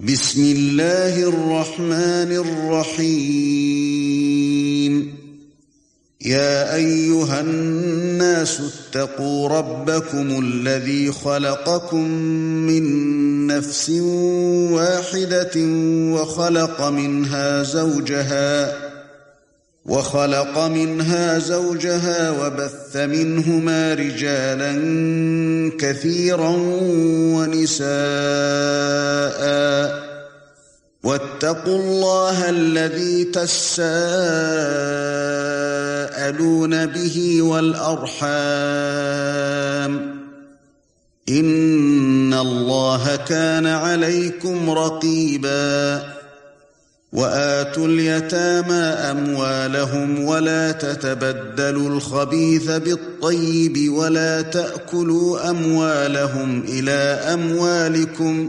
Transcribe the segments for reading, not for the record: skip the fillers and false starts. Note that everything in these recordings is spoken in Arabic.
بسم الله الرحمن الرحيم يا أيها الناس اتقوا ربكم الذي خلقكم من نفس واحدة وخلق منها زوجها وبث منهما رجالا كثيرا ونساء واتقوا الله الذي تساءلون به والأرحام إن الله كان عليكم رقيبا وآتوا اليتامى أموالهم ولا تتبدلوا الخبيث بالطيب ولا تأكلوا أموالهم إلى أموالكم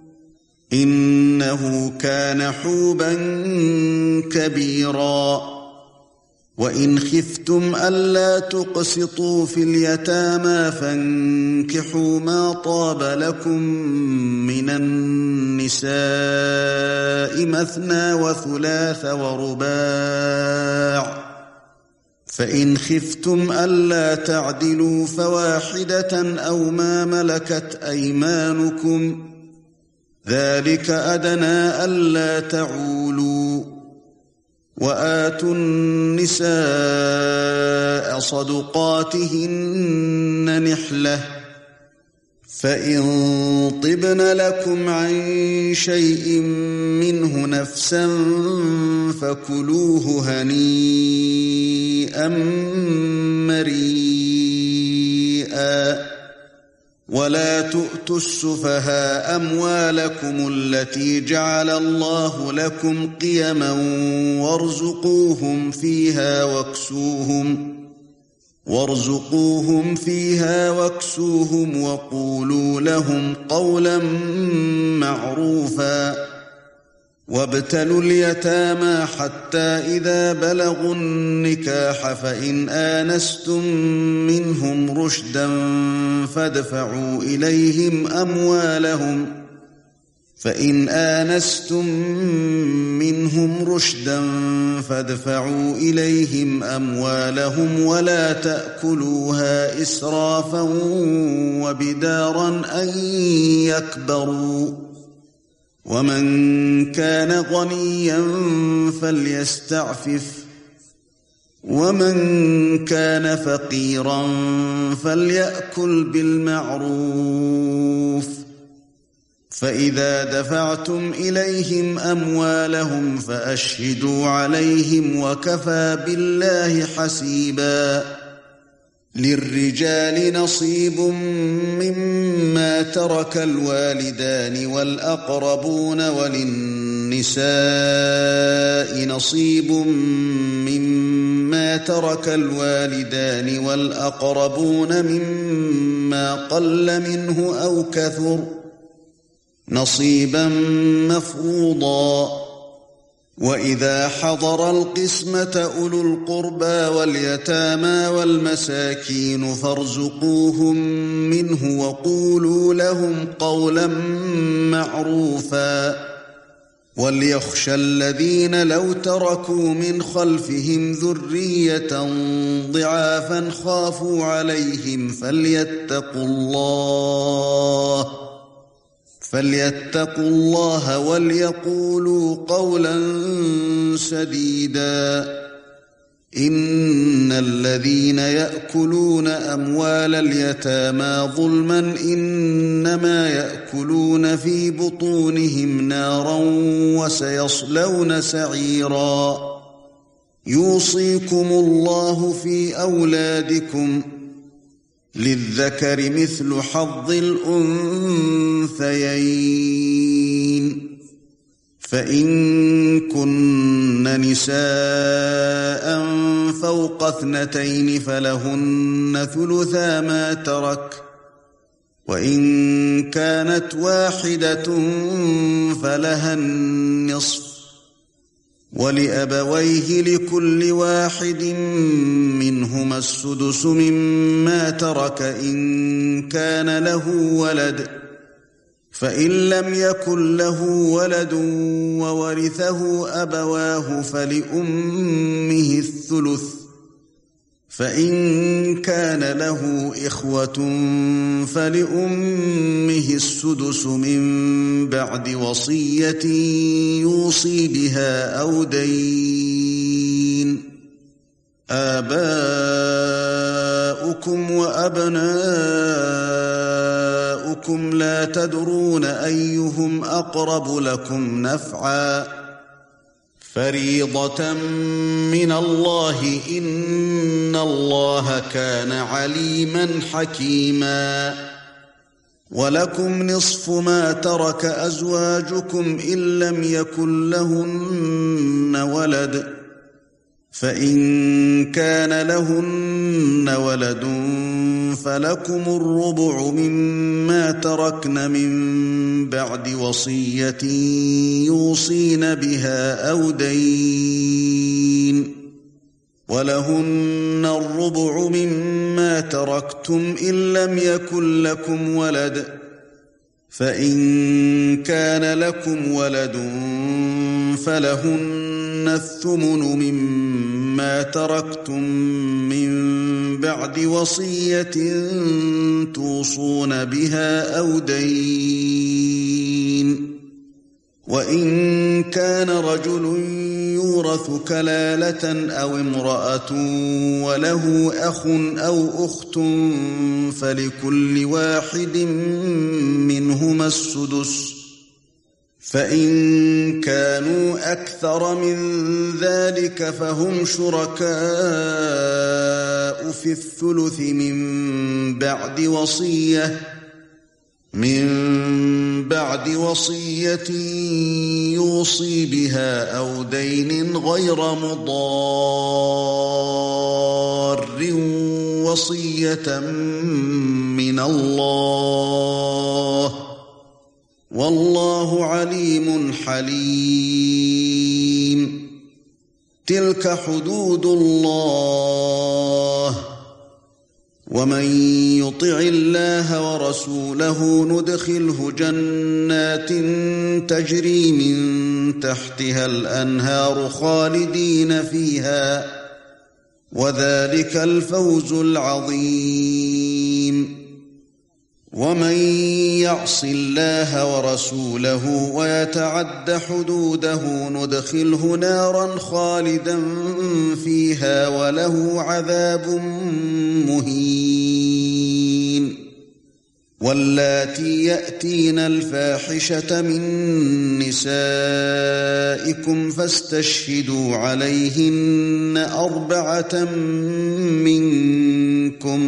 إنه كان حوبا كبيرا وإن خفتم ألا تقسطوا في اليتامى فانكحوا ما طاب لكم من النساء مثنى وثلاث ورباع فإن خفتم ألا تعدلوا فواحدة أو ما ملكت أيمانكم ذلك أدنى ألا تعولوا وآتوا النساء صدقاتهن نحلة فإن طبن لكم عن شيء منه نفسا فكلوه هنيئا مريئا ولا تؤتوا السفهاء أموالكم التي جعل الله لكم قيما وارزقوهم فيها واكسوهم وقولوا لهم قولا معروفا وابتلوا اليتامى حتى إذا بلغوا النكاح فإن آنستم منهم رشدا فادفعوا إليهم أموالهم ولا تأكلوها إسرافا وبدارا أن يكبروا ومن كان غنيا فليستعفف ومن كان فقيرا فليأكل بالمعروف فإذا دفعتم إليهم أموالهم فأشهدوا عليهم وكفى بالله حسيبا للرجال نصيب مما ترك الوالدان والأقربون وللنساء نصيب مما ترك الوالدان والأقربون مما قل منه أو كثر نصيبا مفروضا وإذا حضر القسمة أولو القربى واليتامى والمساكين فارزقوهم منه وقولوا لهم قولا معروفا وليخشى الذين لو تركوا من خلفهم ذرية ضعافا خافوا عليهم فليتقوا الله وليقولوا قولا سديدا إن الذين يأكلون أموال اليتامى ظلما إنما يأكلون في بطونهم نارا وسيصلون سعيرا يوصيكم الله في أولادكم للذكر مثل حظ الأنثيين فإن كن نساء فوق 2 فلهن ثلثا ما ترك وإن كانت واحدة فلها النصف ولأبويه لكل واحد منهما السدس مما ترك إن كان له ولد فإن لم يكن له ولد وورثه أبواه فلأمه الثلث، فإن كان له إخوة فلأمه السدس من بعد وصية يوصي بها أو دين. آباؤكم وأبناؤكم لا تدرون أيهم أقرب لكم نفعا، فريضة من الله، إن الله كان عليما حكيما. ولكم نصف ما ترك أزواجكم إن لم يكن لهن ولد، فإن كان لهن ولد فلكم الربع مما تركن من بعد وصية يوصين بها أو دين. ولهن الربع مما تركتم إن لم يكن لكم ولد، فإن كان لكم ولد فلهن الثمن مما تركتم من بعد وصية توصون بها أو دين. وإن كان رجل يورث كلالة أو امرأة وله أخ أو أخت فلكل واحد منهما السدس، فإن كانوا أكثر من ذلك فهم شركاء في الثلث من بعد وصية يوصي بها أو دين غير مضار، وصية من الله، والله عليم حليم. تلك حدود الله، ومن يطع الله ورسوله ندخله جنات تجري من تحتها الأنهار خالدين فيها، وذلك الفوز العظيم. ومن يعص الله ورسوله ويتعد حدوده ندخله نارا خالدا فيها وله عذاب مهين. واللاتي يأتين الفاحشة من نسائكم فاستشهدوا عليهن 4 منكم،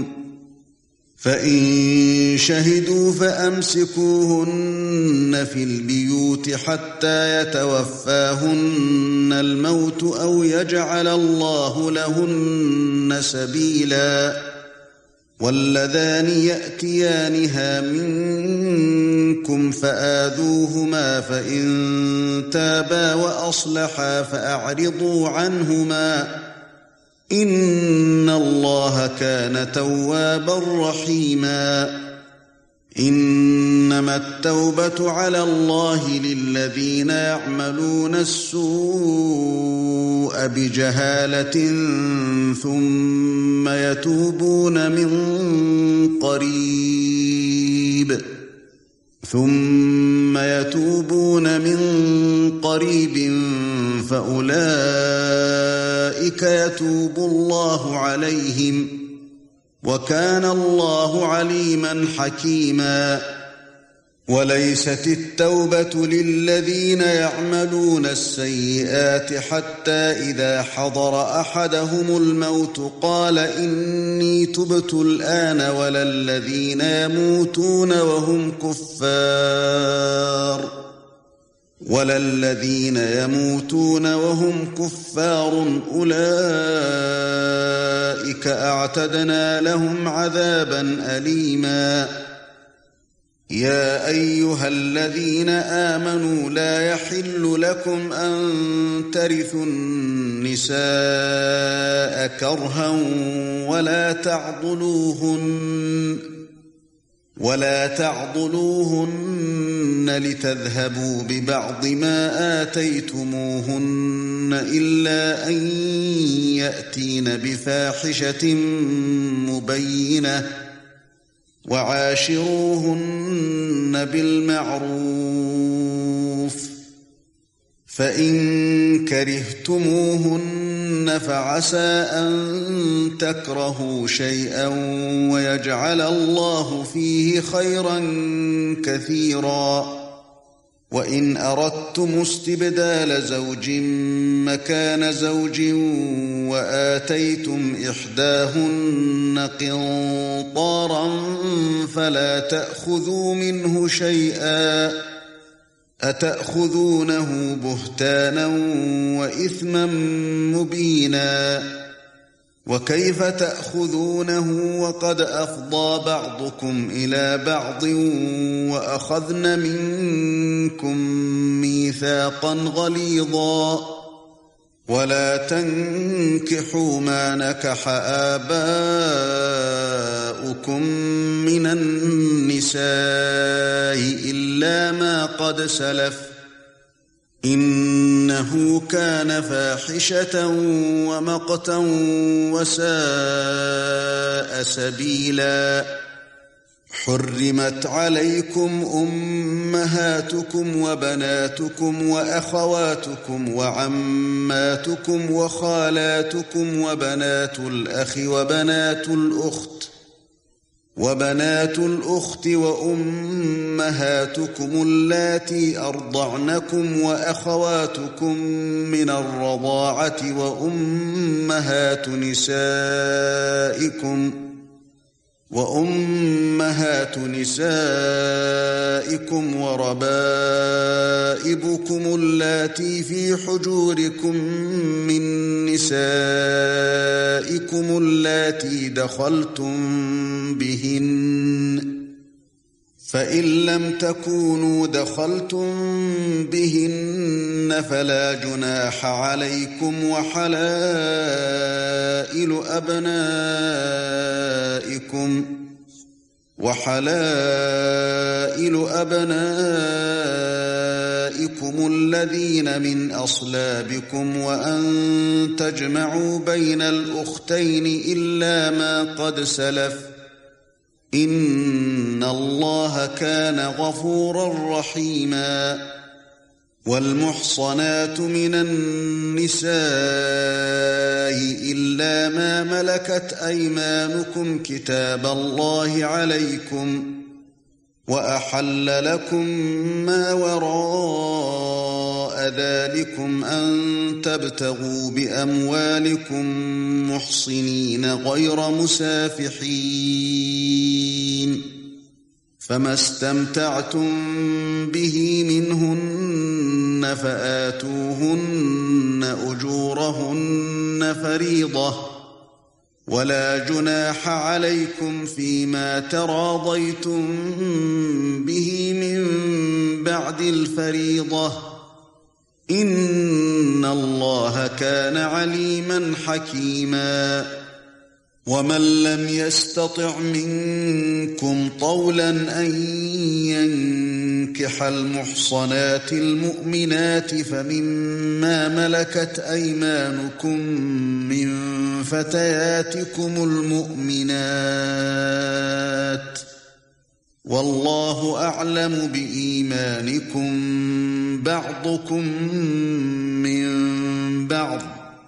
فإن شهدوا فأمسكوهن في البيوت حتى يتوفاهن الموت أو يجعل الله لهن سبيلا. واللذان يأتيانها منكم فآذوهما، فإن تابا وأصلحا فأعرضوا عنهما، إن الله كان توابا رحيما. إنما التوبة على الله للذين يعملون السوء بجهالة ثم يتوبون من قريب فأولئك يتوب الله عليهم، وكان الله عليما حكيما. وليست التوبة للذين يعملون السيئات حتى إذا حضر أحدهم الموت قال إني تبت الآن، ولا الذين يموتون وهم كفار أولئك أعتدنا لهم عذابا أليما. يا أيها الذين آمنوا لا يحل لكم أن ترثوا النساء كرها ولا تعضلوهن لتذهبوا ببعض ما آتيتموهن إلا أن يأتين بفاحشة مبينة وعاشروهن بالمعروف فإن كرهتموهن فعسى أن تكرهوا شيئا ويجعل الله فيه خيرا كثيرا وإن أردتم استبدال زوج مكان زوج وآتيتم إحداهن قنطارا فلا تأخذوا منه شيئا أتأخذونه بهتانا وإثما مبينا وكيف تأخذونه وقد أفضى بعضكم إلى بعض وأخذن منكم ميثاقا غليظا ولا تنكحوا ما نكح آباؤكم من النساء إلا ما قد سلف إنه كان فاحشة ومقتا وساء سبيلا حرمت عليكم أمهاتكم وبناتكم وأخواتكم وعماتكم وخالاتكم وبنات الأخ وبنات الأخت وأمهاتكم اللاتي أرضعنكم وأخواتكم من الرضاعة وأمهات نسائكم وربائبكم اللاتي في حجوركم من نسائكم اللاتي دخلتم بهن فإن لم تكونوا دخلتم بهن فلا جناح عليكم وحلائل أبنائكم الذين من أصلابكم وأن تجمعوا بين الأختين إلا ما قد سلف إن الله كان غفورا رحيما والمحصنات من النساء إلا ما ملكت أيمانكم كتاب الله عليكم وأحل لكم ما وراء ذلكم أن تبتغوا بأموالكم محصنين غير مسافحين فما استمتعتم به منهن فآتوهن أجورهن فريضة ولا جناح عليكم فيما تراضيتم به من بعد الفريضة إن الله كان عليما حكيما ومن لم يستطع منكم طولا أن ينكح المحصنات المؤمنات فمما ملكت أيمانكم من فتياتكم المؤمنات والله أعلم بإيمانكم بعضكم من بعض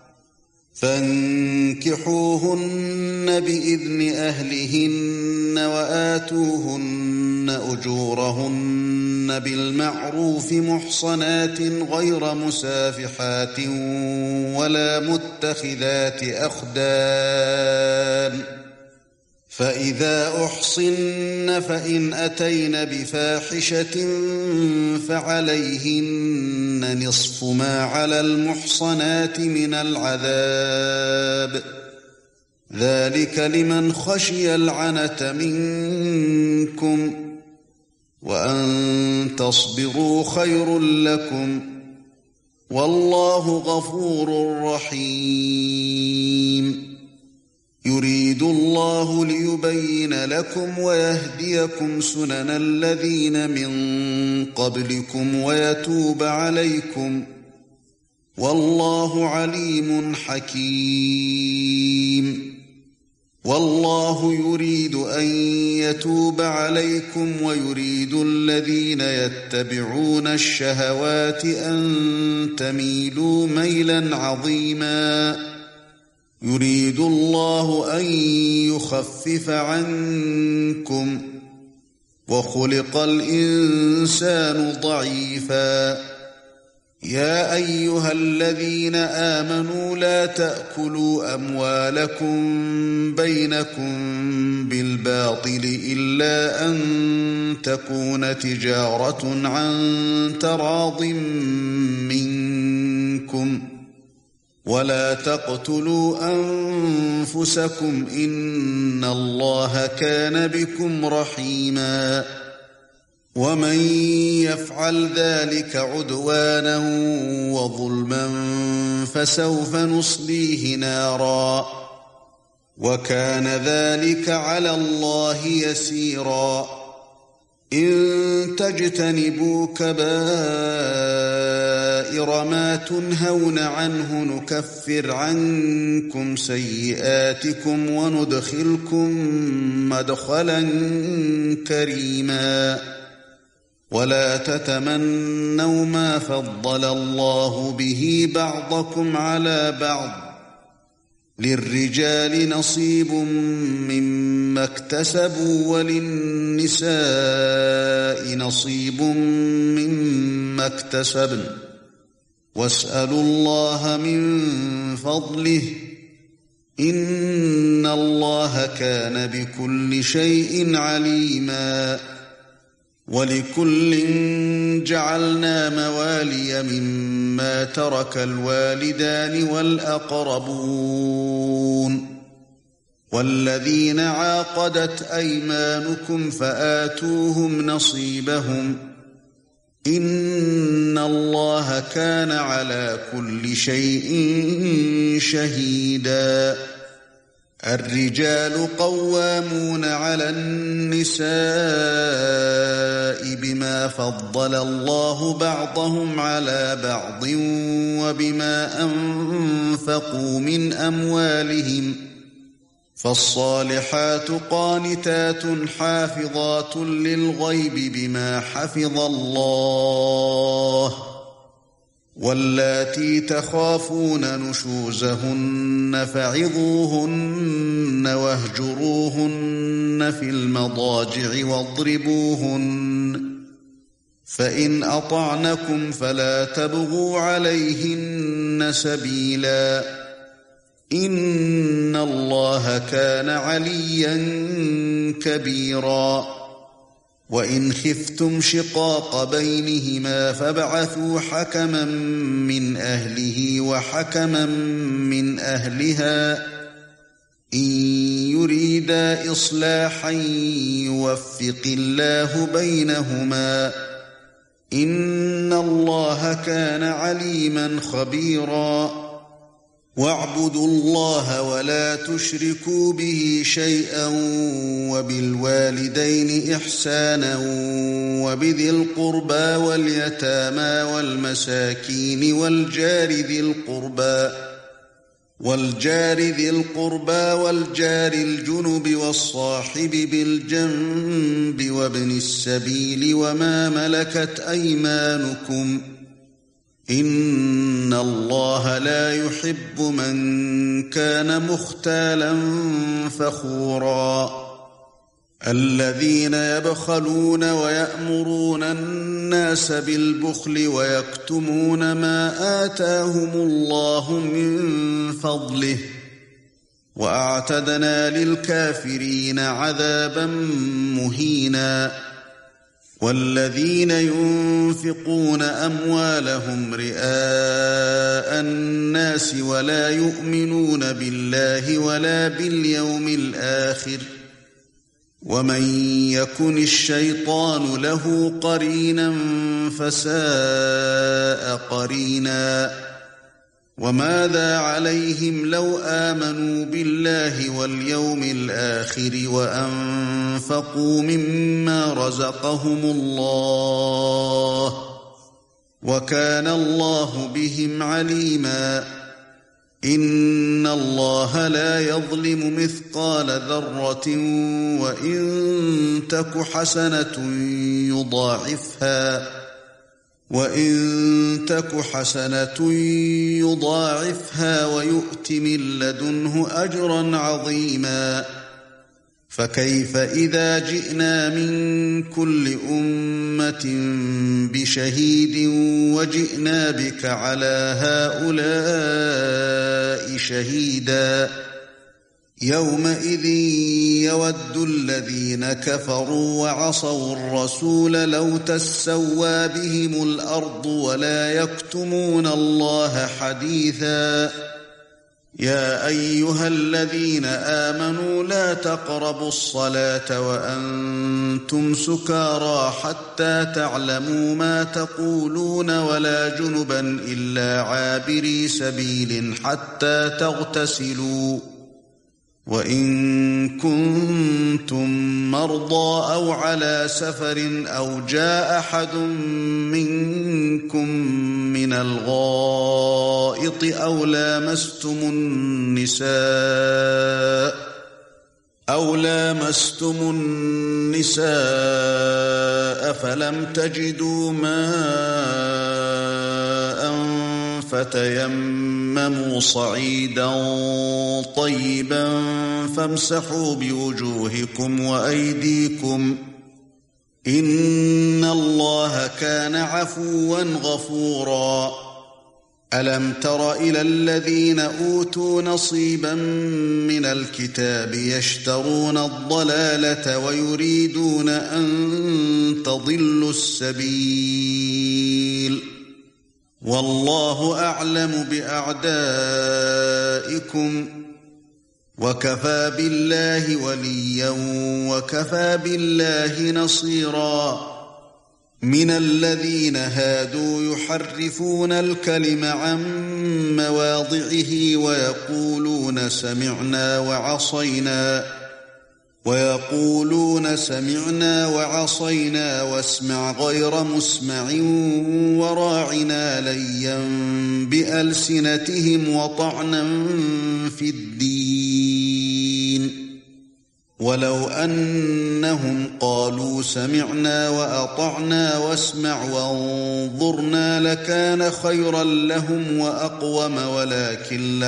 فانكحوهن بإذن أهلهن وآتوهن أجورهن بالمعروف محصنات غير مسافحات ولا متخذات أخدان فإذا أحصن فإن أتين بفاحشة فعليهن نصف ما على المحصنات من العذاب ذلك لمن خشي العنة منكم وأن تصبروا خير لكم والله غفور رحيم يريد الله ليبين لكم ويهديكم سنن الذين من قبلكم ويتوب عليكم والله عليم حكيم والله يريد أن يتوب عليكم ويريد الذين يتبعون الشهوات أن تميلوا ميلا عظيما يريد الله أن يخفف عنكم وخلق الإنسان ضعيفا يا أيها الذين آمنوا لا تأكلوا أموالكم بينكم بالباطل إلا أن تكون تجارة عن تراض منكم ولا تقتلوا أنفسكم إن الله كان بكم رحيما ومن يفعل ذلك عدوانا وظلما فسوف نصليه نارا وكان ذلك على الله يسيرا إن تجتنبوا كبائر ما تنهون عنه نكفر عنكم سيئاتكم وندخلكم مدخلا كريما ولا تتمنوا ما فضل الله به بعضكم على بعض للرجال نصيب مما اكتسبوا وللنساء نصيب مما اكتسبن واسألوا الله من فضله إن الله كان بكل شيء عليما ولكل جعلنا موالي مما ترك الوالدان والأقربون والذين عاقدت أيمانكم فآتوهم نصيبهم إن الله كان على كل شيء شهيدا الرجال قوامون على النساء بما فضل الله بعضهم على بعض وبما أنفقوا من أموالهم فالصالحات قانتات حافظات للغيب بما حفظ الله واللاتي تخافون نشوزهن فعظوهن واهجروهن في المضاجع واضربوهن فإن أطعنكم فلا تبغوا عليهن سبيلا إن الله كان عليا كبيرا وإن خفتم شقاق بينهما فابعثوا حكما من أهله وحكما من أهلها إن يريدا إصلاحا يوفق الله بينهما إن الله كان عليما خبيرا واعبدوا الله ولا تشركوا به شيئا وبالوالدين إحسانا وبذي القربى واليتامى والمساكين والجار ذي القربى والجار الجنب والصاحب بالجنب وابن السبيل وما ملكت أيمانكم إن الله لا يحب من كان مختالا فخورا الذين يبخلون ويأمرون الناس بالبخل ويكتمون ما آتاهم الله من فضله وأعتدنا للكافرين عذابا مهينا والذين ينفقون أموالهم رئاء الناس ولا يؤمنون بالله ولا باليوم الآخر ومن يكن الشيطان له قرينا فساء قرينا وماذا عليهم لو آمنوا بالله واليوم الآخر وأنفقوا مما رزقهم الله وكان الله بهم عليما إن الله لا يظلم مثقال ذرة وإن تك حسنة يضاعفها ويؤت من لدنه أجرا عظيما فكيف إذا جئنا من كل أمة بشهيد وجئنا بك على هؤلاء شهيدا يومئذ يود الذين كفروا وعصوا الرسول لو تسوى بهم الأرض ولا يكتمون الله حديثا يا أيها الذين آمنوا لا تقربوا الصلاة وأنتم سكارى حتى تعلموا ما تقولون ولا جنبا إلا عابري سبيل حتى تغتسلوا وإن كنتم مرضى أو على سفر أو جاء أحد منكم من الغائط أو لامستم النساء فلم تجدوا ماء فتيمموا صعيدا طيبا فامسحوا بوجوهكم وأيديكم إن الله كان عفوا غفورا ألم تر إلى الذين أوتوا نصيبا من الكتاب يشترون الضلالة ويريدون أن تضلوا السبيل والله أعلم بأعدائكم وكفى بالله وليا وكفى بالله نصيرا من الذين هادوا يحرفون الكلم عن مواضعه ويقولون سمعنا وعصينا واسمع غير مسمع وراعنا ليا بألسنتهم وطعنا في الدين ولو أنهم قالوا سمعنا وأطعنا واسمع وانظرنا لكان خيرا لهم وأقوم ولكن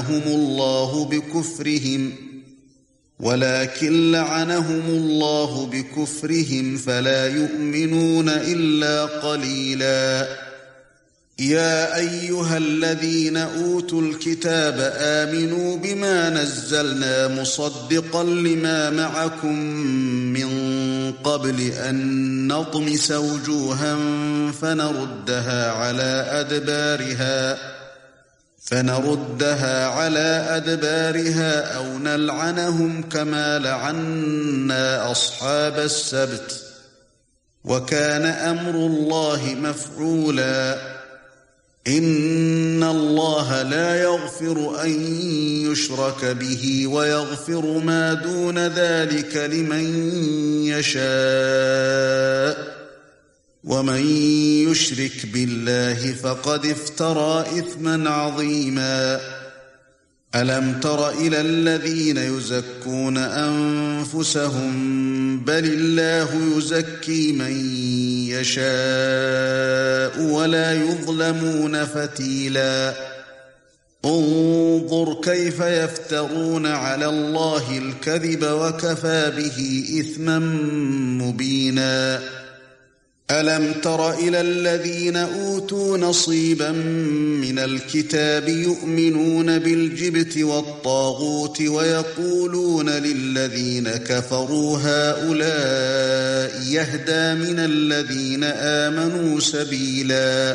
لعنهم الله بكفرهم فلا يؤمنون إلا قليلا يا أيها الذين أوتوا الكتاب آمنوا بما نزلنا مصدقا لما معكم من قبل أن نطمس وجوها فنردها على أدبارها أو نلعنهم كما لعنا أصحاب السبت وكان أمر الله مفعولا إن الله لا يغفر أن يشرك به ويغفر ما دون ذلك لمن يشاء ومن يشرك بالله فقد افترى إثما عظيما ألم تر إلى الذين يزكون أنفسهم بل الله يزكي من يشاء ولا يظلمون فتيلا انظر كيف يفترون على الله الكذب وكفى به إثما مبينا ألم تر إلى الذين أوتوا نصيبا من الكتاب يؤمنون بالجبت والطاغوت ويقولون للذين كفروا هؤلاء يهدى من الذين آمنوا سبيلا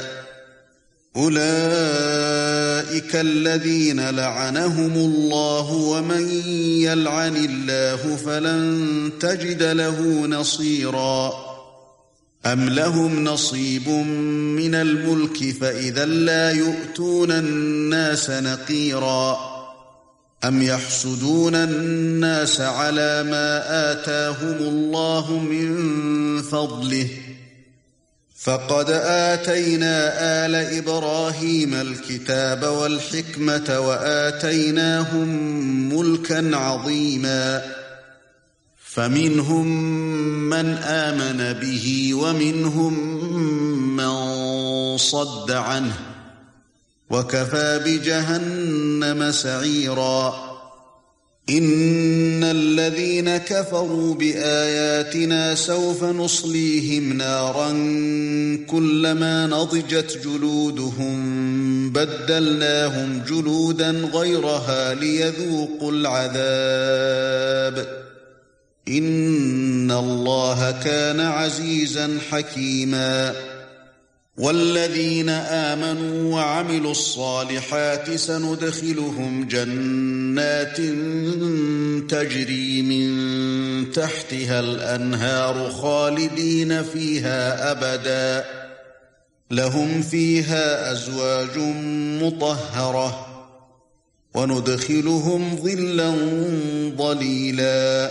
أولئك الذين لعنهم الله ومن يلعن الله فلن تجد له نصيرا أَمْ لَهُمْ نَصِيبٌ مِنَ الْمُلْكِ فَإِذًا لَّا يُؤْتُونَ النَّاسَ نَقِيرًا أَمْ يَحْسُدُونَ النَّاسَ عَلَىٰ مَا آتَاهُمُ اللَّهُ مِن فَضْلِهِ فَقَدْ آتَيْنَا آلَ إِبْرَاهِيمَ الْكِتَابَ وَالْحِكْمَةَ وَآتَيْنَاهُم مُّلْكًا عَظِيمًا فَمِنْهُم مَّنْ آمَنَ بِهِ وَمِنْهُم مَّن صَدَّ عَنْهُ وَكَفَىٰ بِجَهَنَّمَ سَعِيرًا إِنَّ الَّذِينَ كَفَرُوا بِآيَاتِنَا سَوْفَ نُصْلِيهِمْ نَارًا كُلَّمَا نَضِجَتْ جُلُودُهُم بَدَّلْنَاهُمْ جُلُودًا غَيْرَهَا لِيَذُوقُوا الْعَذَابَ إِنَّ اللَّهَ كَانَ عَزِيزًا حَكِيمًا وَالَّذِينَ آمَنُوا وَعَمِلُوا الصَّالِحَاتِ سَنُدْخِلُهُمْ جَنَّاتٍ تَجْرِي مِن تَحْتِهَا الْأَنْهَارُ خَالِدِينَ فِيهَا أَبَدًا لَهُمْ فِيهَا أَزْوَاجٌ مُطَهَّرَةٌ وَنُدْخِلُهُمْ ظِلًّا ظَلِيلًا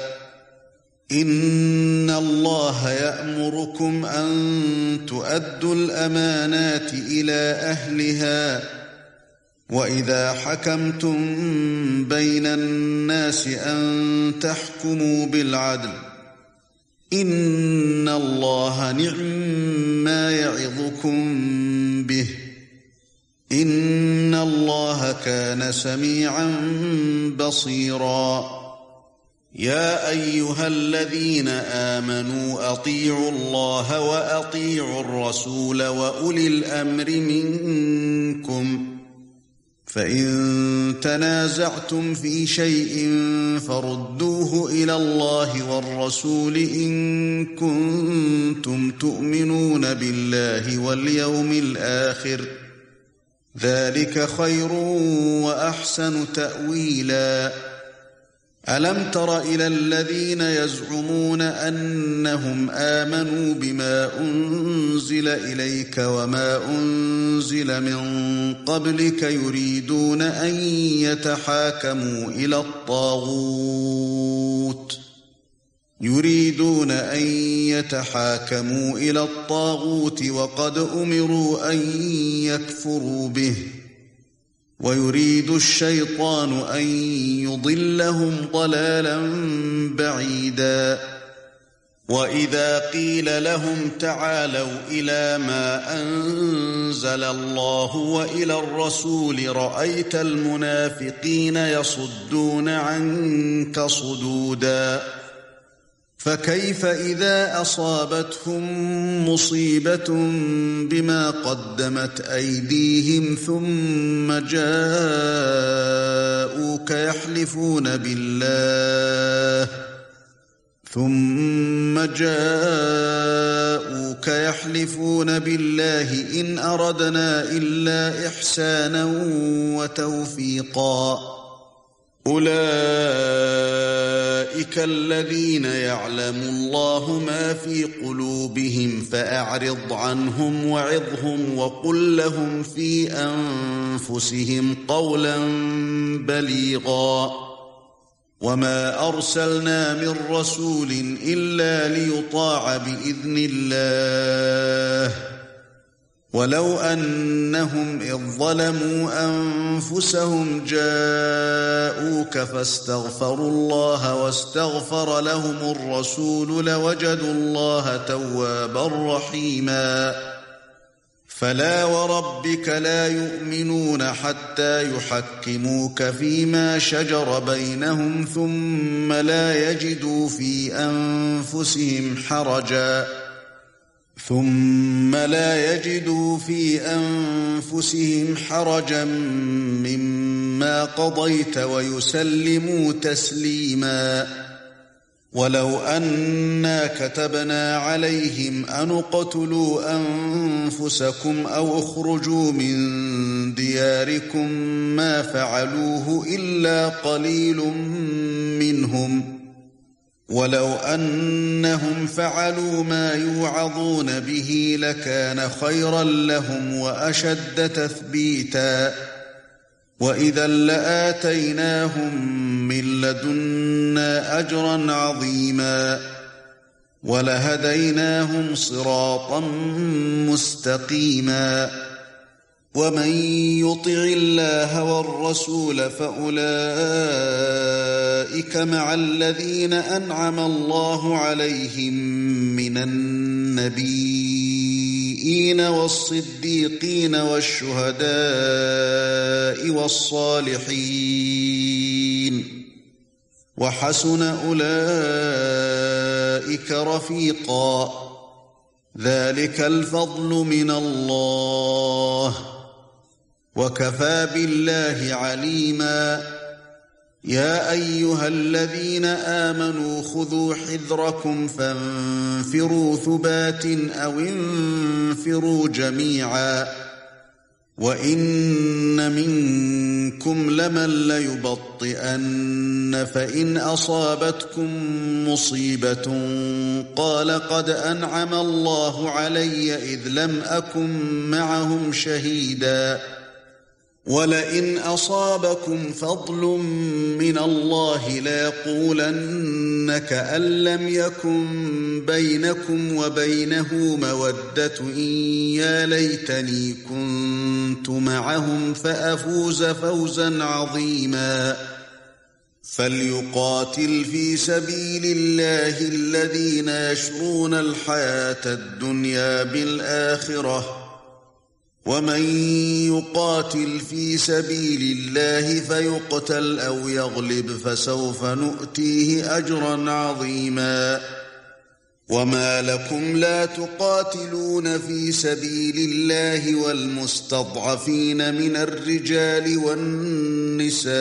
إِنَّ اللَّهَ يَأْمُرُكُمْ أَن تُؤَدُّوا الْأَمَانَاتِ إِلَى أَهْلِهَا وَإِذَا حَكَمْتُم بَيْنَ النَّاسِ أَن تَحْكُمُوا بِالْعَدْلِ إِنَّ اللَّهَ نِعْمَّا يَعِظُكُم بِهِ إِنَّ اللَّهَ كَانَ سَمِيعًا بَصِيرًا يَا أَيُّهَا الَّذِينَ آمَنُوا أَطِيعُوا اللَّهَ وَأَطِيعُوا الرَّسُولَ وَأُولِي الْأَمْرِ مِنكُمْ فَإِن تَنَازَعْتُمْ فِي شَيْءٍ فَرُدُّوهُ إِلَى اللَّهِ وَالرَّسُولِ إِن كُنتُمْ تُؤْمِنُونَ بِاللَّهِ وَالْيَوْمِ الْآخِرِ ذَلِكَ خَيْرٌ وَأَحْسَنُ تَأْوِيلًا أَلَمْ تَرَ إِلَى الَّذِينَ يَزْعُمُونَ أَنَّهُمْ آمَنُوا بِمَا أُنزِلَ إِلَيْكَ وَمَا أُنزِلَ مِن قَبْلِكَ يُرِيدُونَ أَن يَتَحَاكَمُوا إِلَى الطَّاغُوتِ وَقَدْ أُمِرُوا أَن يَكْفُرُوا بِهِ وَيُرِيدُ الشَّيْطَانُ أَن يُضِلَّهُمْ ضَلَالًا بَعِيدًا وَإِذَا قِيلَ لَهُمْ تَعَالَوْا إِلَى مَا أَنزَلَ اللَّهُ وَإِلَى الرَّسُولِ رَأَيْتَ الْمُنَافِقِينَ يَصُدُّونَ عَنكَ صُدُودًا فَكَيْفَ إِذَا أَصَابَتْهُم مُّصِيبَةٌ بِمَا قَدَّمَتْ أَيْدِيهِمْ ثُمَّ جَاءُوكَ يَحْلِفُونَ بِاللَّهِ إِنْ أَرَدْنَا إِلَّا إِحْسَانًا وَتَوْفِيقًا أُولَئِكَ الَّذِينَ يَعْلَمُ اللَّهُ مَا فِي قُلُوبِهِمْ فَأَعْرِضْ عَنْهُمْ وَعِظْهُمْ وَقُل لَّهُمْ فِي أَنفُسِهِمْ قَوْلًا بَلِيغًا وَمَا أَرْسَلْنَا مِن رَّسُولٍ إِلَّا لِيُطَاعَ بِإِذْنِ اللَّهِ وَلَوْ أَنَّهُمْ إِذ ظَّلَمُوا أَنفُسَهُمْ جَاءُوكَ فَاسْتَغْفَرُوا اللَّهَ وَاسْتَغْفَرَ لَهُمُ الرَّسُولُ لَوَجَدُوا اللَّهَ تَوَّابًا رَّحِيمًا فَلَا وَرَبِّكَ لَا يُؤْمِنُونَ حَتَّى يُحَكِّمُوكَ فِيمَا شَجَرَ بَيْنَهُمْ ثُمَّ لا يَجِدُوا فِي أَنفُسِهِمْ حَرَجًا مِّمَّا قَضَيْتَ وَيُسَلِّمُوا تَسْلِيمًا وَلَوْ أَنَّا كَتَبْنَا عَلَيْهِمْ أَنِ اقْتُلُوا أَنفُسَكُمْ أَوْ اخْرُجُوا مِن دِيَارِكُم مَّا فَعَلُوهُ إِلَّا قَلِيلٌ مِّنْهُمْ ولو أنهم فعلوا ما يوعظون به لكان خيرا لهم وأشد تثبيتا وإذا لآتيناهم من لدنا أجرا عظيما ولهديناهم صراطا مستقيما ومن يطع الله والرسول فأولئك مع الذين أنعم الله عليهم من النبيين والصديقين والشهداء والصالحين وحسن أولئك رفيقا ذلك الفضل من الله وكفى بالله عليما يا أيها الذين آمنوا خذوا حذركم فانفروا ثبات أو انفروا جميعا وإن منكم لمن ليبطئن فإن أصابتكم مصيبة قال قد أنعم الله علي إذ لم أكن معهم شهيدا ولئن أصابكم فضل من الله ليقولن كأن لم يكن بينكم وبينه مودة إن يا ليتني كنت معهم فأفوز فوزا عظيما فليقاتل في سبيل الله الذين يشرون الحياة الدنيا بالآخرة ومن يقاتل في سبيل الله فيقتل أو يغلب فسوف نؤتيه أجرا عظيما وما لكم لا تقاتلون في سبيل الله والمستضعفين من الرجال والنساء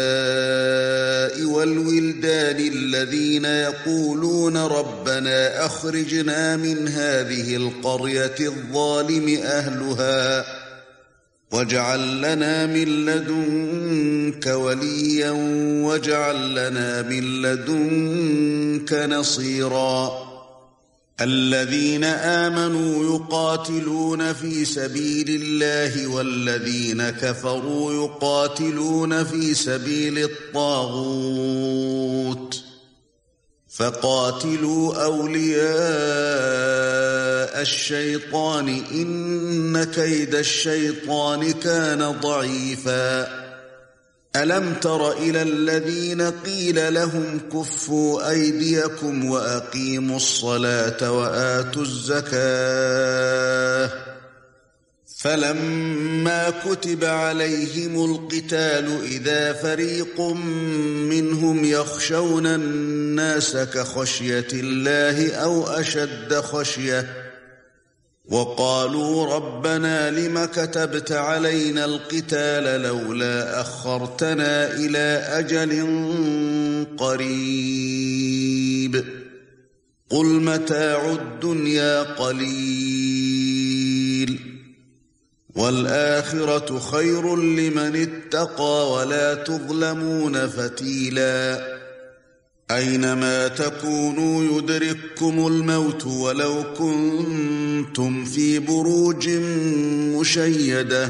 والولدان الذين يقولون ربنا أخرجنا من هذه القرية الظالم أهلها واجعل لنا من لدنك وليا واجعل لنا من لدنك نصيرا الذين آمنوا يقاتلون في سبيل الله والذين كفروا يقاتلون في سبيل الطاغوت فقاتلوا أولياء الشيطان إن كيد الشيطان كان ضعيفا ألم تر إلى الذين قيل لهم كفوا أيديكم وأقيموا الصلاة وآتوا الزكاة فلما كتب عليهم القتال إذا فريق منهم يخشون الناس كخشية الله أو أشد خشية وقالوا ربنا لم كتبت علينا القتال لولا أخرتنا إلى أجل قريب قل متاع الدنيا قليل والآخرة خير لمن اتقى ولا تظلمون فتيلا أينما تكونوا يدرككم الموت ولو كنتم في بروج مشيدة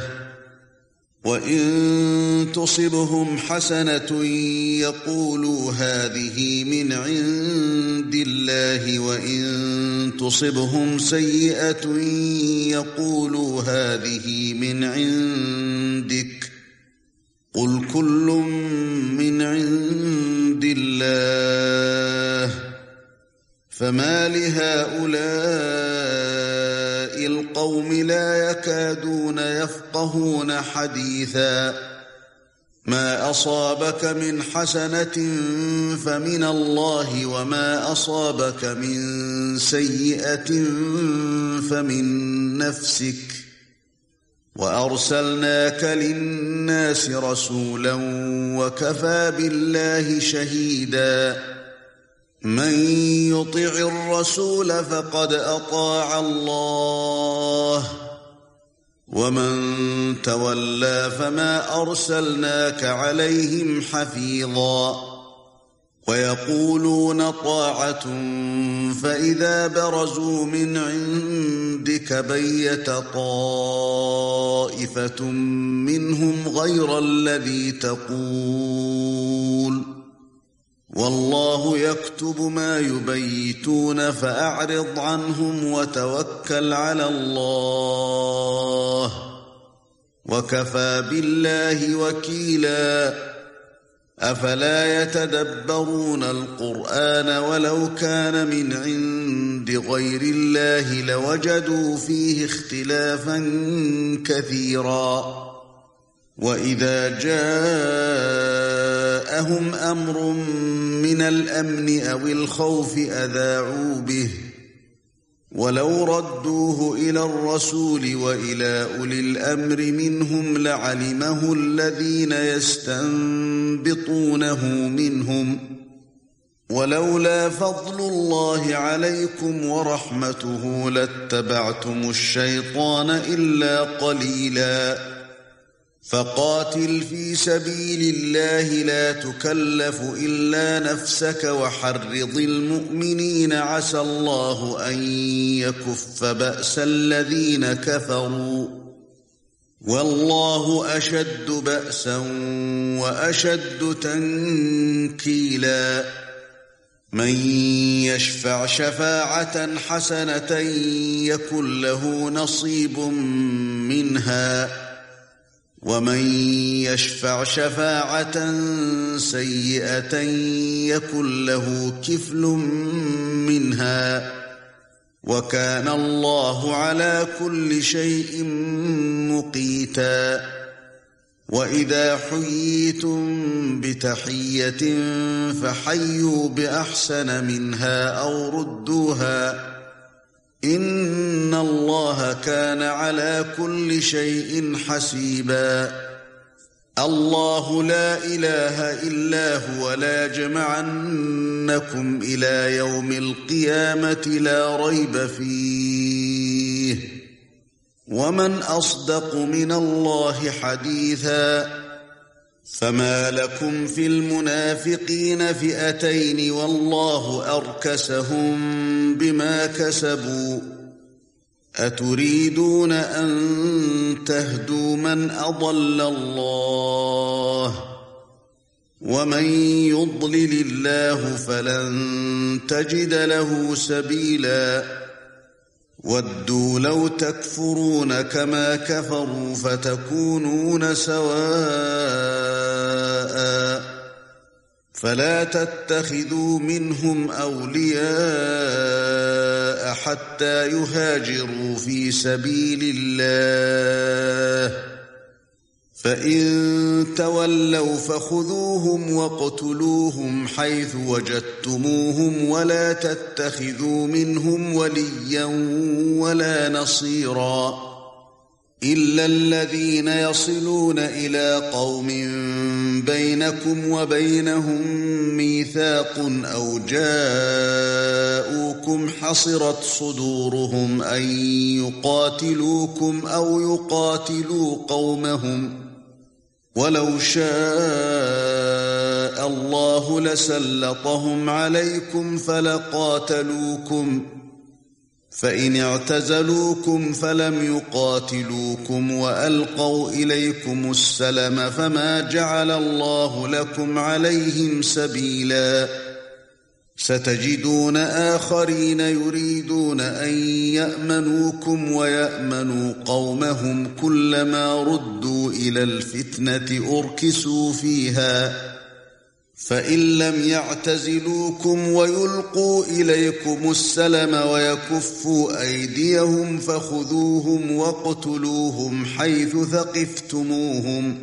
وإن تصبهم حسنة يقولوا هذه من عند الله وإن تصبهم سيئة يقولوا هذه من عندك قل كل من عند الله فما لهؤلاء القوم لا يكادون يفقهون حديثا ما أصابك من حسنة فمن الله وما أصابك من سيئة فمن نفسك وأرسلناك للناس رسولا وكفى بالله شهيدا من يطع الرسول فقد أطاع الله ومن تولى فما أرسلناك عليهم حفيظا ويقولون طاعة فإذا برزوا من عندك بيت طائفة منهم غير الذي تقول والله يكتب ما يبيتون فأعرض عنهم وتوكل على الله وكفى بالله وكيلا أفلا يتدبرون القرآن ولو كان من عند غير الله لوجدوا فيه اختلافا كثيرا وإذا جاءهم أمر من الأمن أو الخوف أذاعوا به ولو ردوه إلى الرسول وإلى أولي الأمر منهم لعلمه الذين يستنبطونه منهم ولولا فضل الله عليكم ورحمته لاتبعتم الشيطان إلا قليلا فقاتل في سبيل الله لا تكلف إلا نفسك وحرض المؤمنين عسى الله أن يكف بأس الذين كفروا والله أشد بأسا وأشد تنكيلا من يشفع شفاعة حسنة يكن له نصيب منها ومن يشفع شفاعة سيئة يكن له كفل منها وكان الله على كل شيء مقيتا وإذا حييتم بتحية فحيوا بأحسن منها أو ردوها إن الله كان على كل شيء حسيبا الله لا إله إلا هو لا يجمعنكم إلى يوم القيامة لا ريب فيه ومن أصدق من الله حديثا فما لكم في المنافقين فئتين والله أركسهم بما كسبوا أتريدون أن تهدوا من أضل الله ومن يضلل الله فلن تجد له سبيلا ودوا لو تكفرون كما كفروا فتكونون سواء فلا تتخذوا منهم أولياء حتى يهاجروا في سبيل الله فإن تولوا فخذوهم واقتلوهم حيث وجدتموهم ولا تتخذوا منهم وليا ولا نصيرا إلا الذين يصلون إلى قوم بينكم وبينهم ميثاق أو جاءوكم حصرت صدورهم أن يقاتلوكم أو يقاتلوا قومهم ولو شاء الله لسلطهم عليكم فلقاتلوكم فإن اعتزلوكم فلم يقاتلوكم وألقوا إليكم السلم فما جعل الله لكم عليهم سبيلا ستجدون آخرين يريدون أن يأمنوكم ويأمنوا قومهم كلما ردوا إلى الفتنة أركسوا فيها فإن لم يعتزلوكم ويلقوا إليكم السلم ويكفوا أيديهم فخذوهم واقتلوهم حيث ثقفتموهم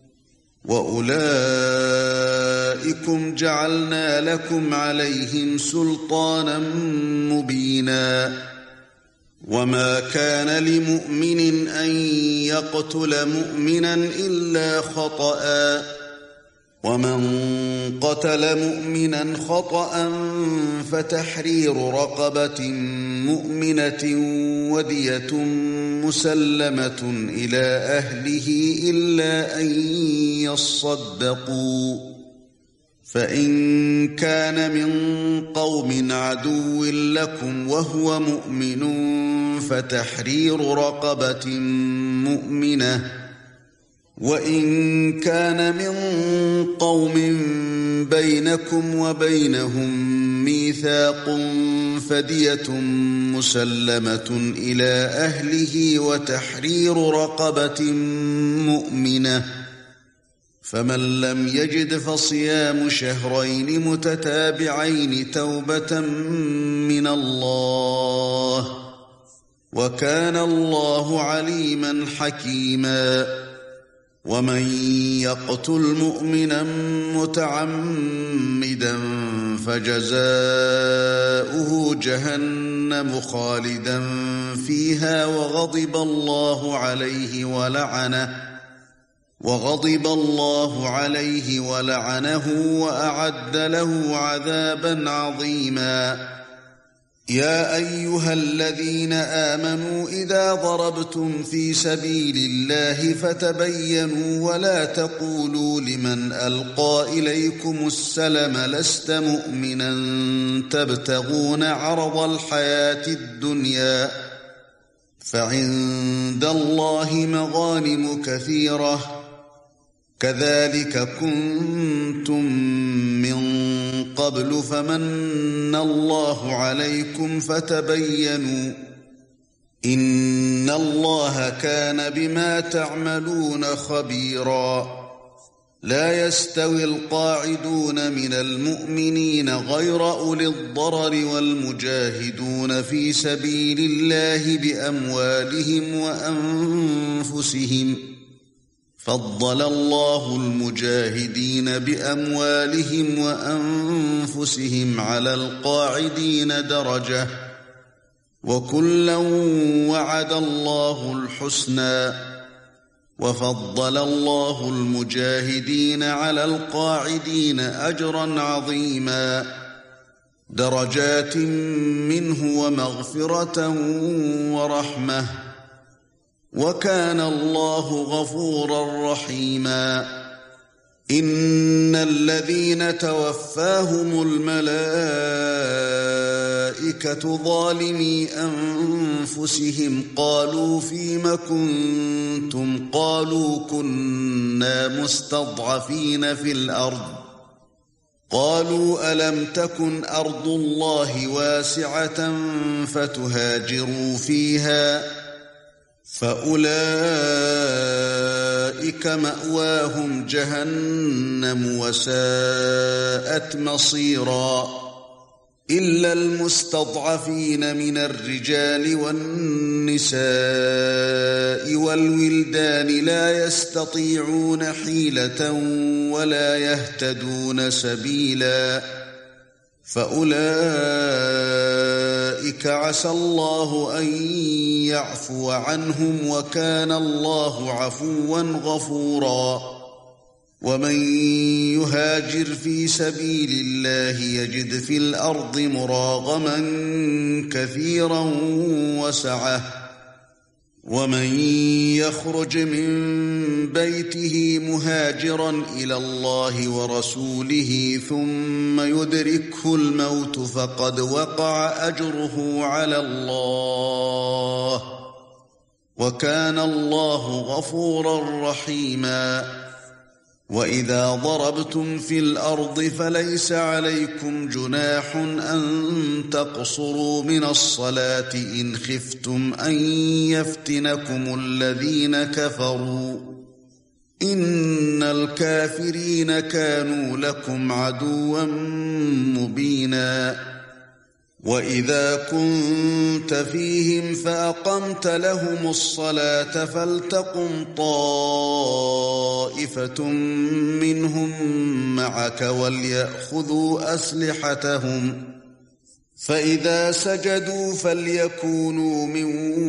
وأولئكم جعلنا لكم عليهم سلطانا مبينا وما كان لمؤمن أن يقتل مؤمنا إلا خطأ ومن قتل مؤمنا خطأ فتحرير رقبة مؤمنة ودية مسلمة إلى أهله إلا أن يصدقوا فإن كان من قوم عدو لكم وهو مؤمن فتحرير رقبة مؤمنة، وإن كان من قوم بينكم وبينهم ميثاق فدية مسلمة إلى أهله وتحرير رقبة مؤمنة، فمن لم يجد فصيام شهرين متتابعين توبة من الله، وكان الله عليما حكيما. ومن يقتل مؤمنا متعمدا فجزاؤه جهنم خالدا فيها وغضب الله عليه ولعنه وأعد له عذابا عظيما. يا أيها الذين آمنوا إذا ضربتم في سبيل الله فتبينوا ولا تقولوا لمن ألقى إليكم السلم لست مؤمنا تبتغون عرض الحياة الدنيا، فعند الله مغانم كثيرة كذلك كنتم من قبل فمن الله عليكم فتبينوا إن الله كان بما تعملون خبيرا. لا يستوي القاعدون من المؤمنين غير أولي الضرر والمجاهدون في سبيل الله بأموالهم وأنفسهم، فضل الله المجاهدين بأموالهم وأنفسهم على القاعدين درجة، وكلا وعد الله الحسنى، وفضل الله المجاهدين على القاعدين أجرا عظيما، درجات منه ومغفرة ورحمة، وكان الله غفورا رحيما. إن الذين توفاهم الملائكة ظالمي أنفسهم قالوا فيم كنتم قالوا كنا مستضعفين في الأرض قالوا ألم تكن أرض الله واسعة فتهاجروا فيها فأولئك مأواهم جهنم وساءت مصيرا إلا المستضعفين من الرجال والنساء والولدان لا يستطيعون حيلة ولا يهتدون سبيلا فأولئك عسى الله أن يعفو عنهم وكان الله عفوا غفورا. ومن يهاجر في سبيل الله يجد في الأرض مراغما كثيرا وسعة ومن يخرج من بيته مهاجرا إلى الله ورسوله ثم يدركه الموت فقد وقع أجره على الله وكان الله غفورا رحيما. وإذا ضربتم في الأرض فليس عليكم جناح أن تقصروا من الصلاة إن خفتم أن يفتنكم الذين كفروا إن الكافرين كانوا لكم عدوا مبينا. وإذا كنت فيهم فأقمت لهم الصلاة فلتقم طائفة منهم معك وليأخذوا أسلحتهم فإذا سجدوا فليكونوا من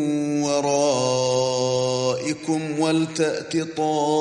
ورائكم ولتأت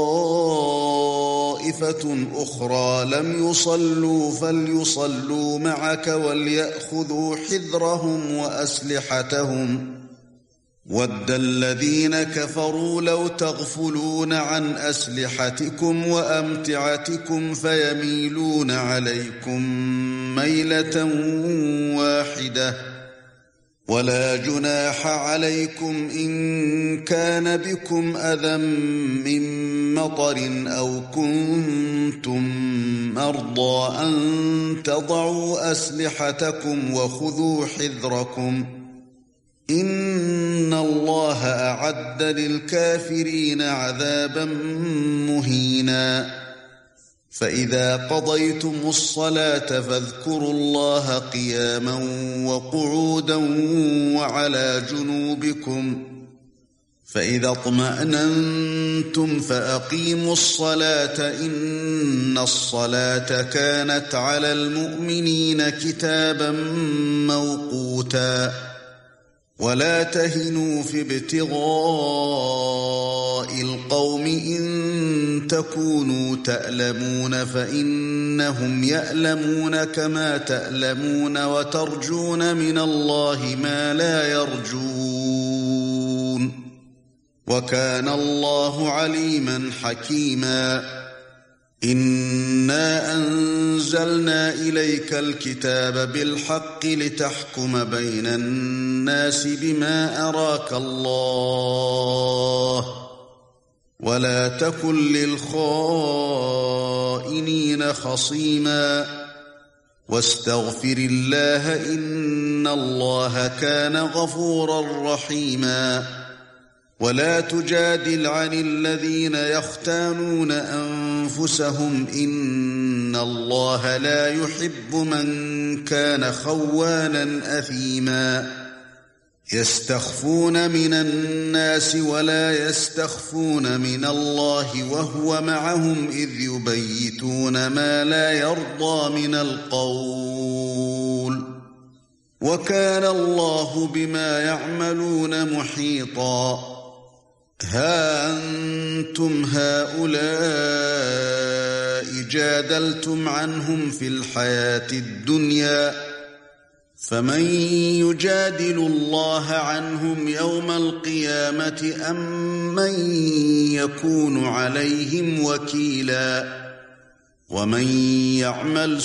طائفة أخرى لم يصلوا فليصلوا معك وليأخذوا حذرهم وأسلحتهم وَدَّ الَّذِينَ كَفَرُوا لَوْ تَغْفُلُونَ عَنْ أَسْلِحَتِكُمْ وَأَمْتِعَتِكُمْ فَيَمِيلُونَ عَلَيْكُمْ مَيْلَةً وَاحِدَةً وَلَا جُنَاحَ عَلَيْكُمْ إِن كَانَ بِكُمْ أَذًى مِّن مَّطَرٍ أَوْ كُنتُم مَّرْضَىٰ أَن تَضَعُوا أَسْلِحَتَكُمْ وَخُذُوا حِذْرَكُمْ إِنَّ اللَّهَ أَعَدَّ لِلْكَافِرِينَ عَذَابًا مُّهِينًا فَإِذَا قَضَيْتُمُ الصَّلَاةَ فاذكروا اللَّهَ قِيَامًا وَقُعُودًا وَعَلَى جُنُوبِكُمْ فَإِذَا اطْمَأْنَنتُمْ فَأَقِيمُوا الصَّلَاةَ إِنَّ الصَّلَاةَ كَانَتْ عَلَى الْمُؤْمِنِينَ كِتَابًا مَّوْقُوتًا وَلَا تَهِنُوا في ابْتِغَاءِ الْقَوْمِ إِن تَكُونُوا تَأْلَمُونَ فَإِنَّهُمْ يَأْلَمُونَ كَمَا تَأْلَمُونَ وَتَرْجُونَ مِنَ اللَّهِ مَا لَا يَرْجُونَ وَكَانَ اللَّهُ عَلِيمًا حَكِيمًا إِنَّا أَنزَلْنَا إِلَيْكَ الْكِتَابَ بِالْحَقِّ لِتَحْكُمَ بَيْنَ النَّاسِ بِمَا أَرَاكَ اللَّهُ وَلَا تَكُن لِّلْخَائِنِينَ خَصِيمًا وَاسْتَغْفِرِ اللَّهَ إِنَّ اللَّهَ كَانَ غَفُورًا رَّحِيمًا وَلَا تُجَادِلْ عَنِ الَّذِينَ يَخْتَانُونَ أَنفُسَهُمْ إِنَّ اللَّهَ لَا يُحِبُّ مَن كَانَ خَوَّانًا أَثِيمًا يَسْتَخْفُونَ مِنَ النَّاسِ وَلَا يَسْتَخْفُونَ مِنَ اللَّهِ وَهُوَ مَعَهُمْ إِذْ يُبَيِّتُونَ مَا لَا يَرْضَىٰ مِنَ الْقَوْلِ وَكَانَ اللَّهُ بِمَا يَعْمَلُونَ مُحِيطًا ها أنتم هؤلاء جادلتم عنهم في الحياة الدنيا فمن يجادل الله عنهم يوم القيامة أم من يكون عليهم وكيلا ومن يعمل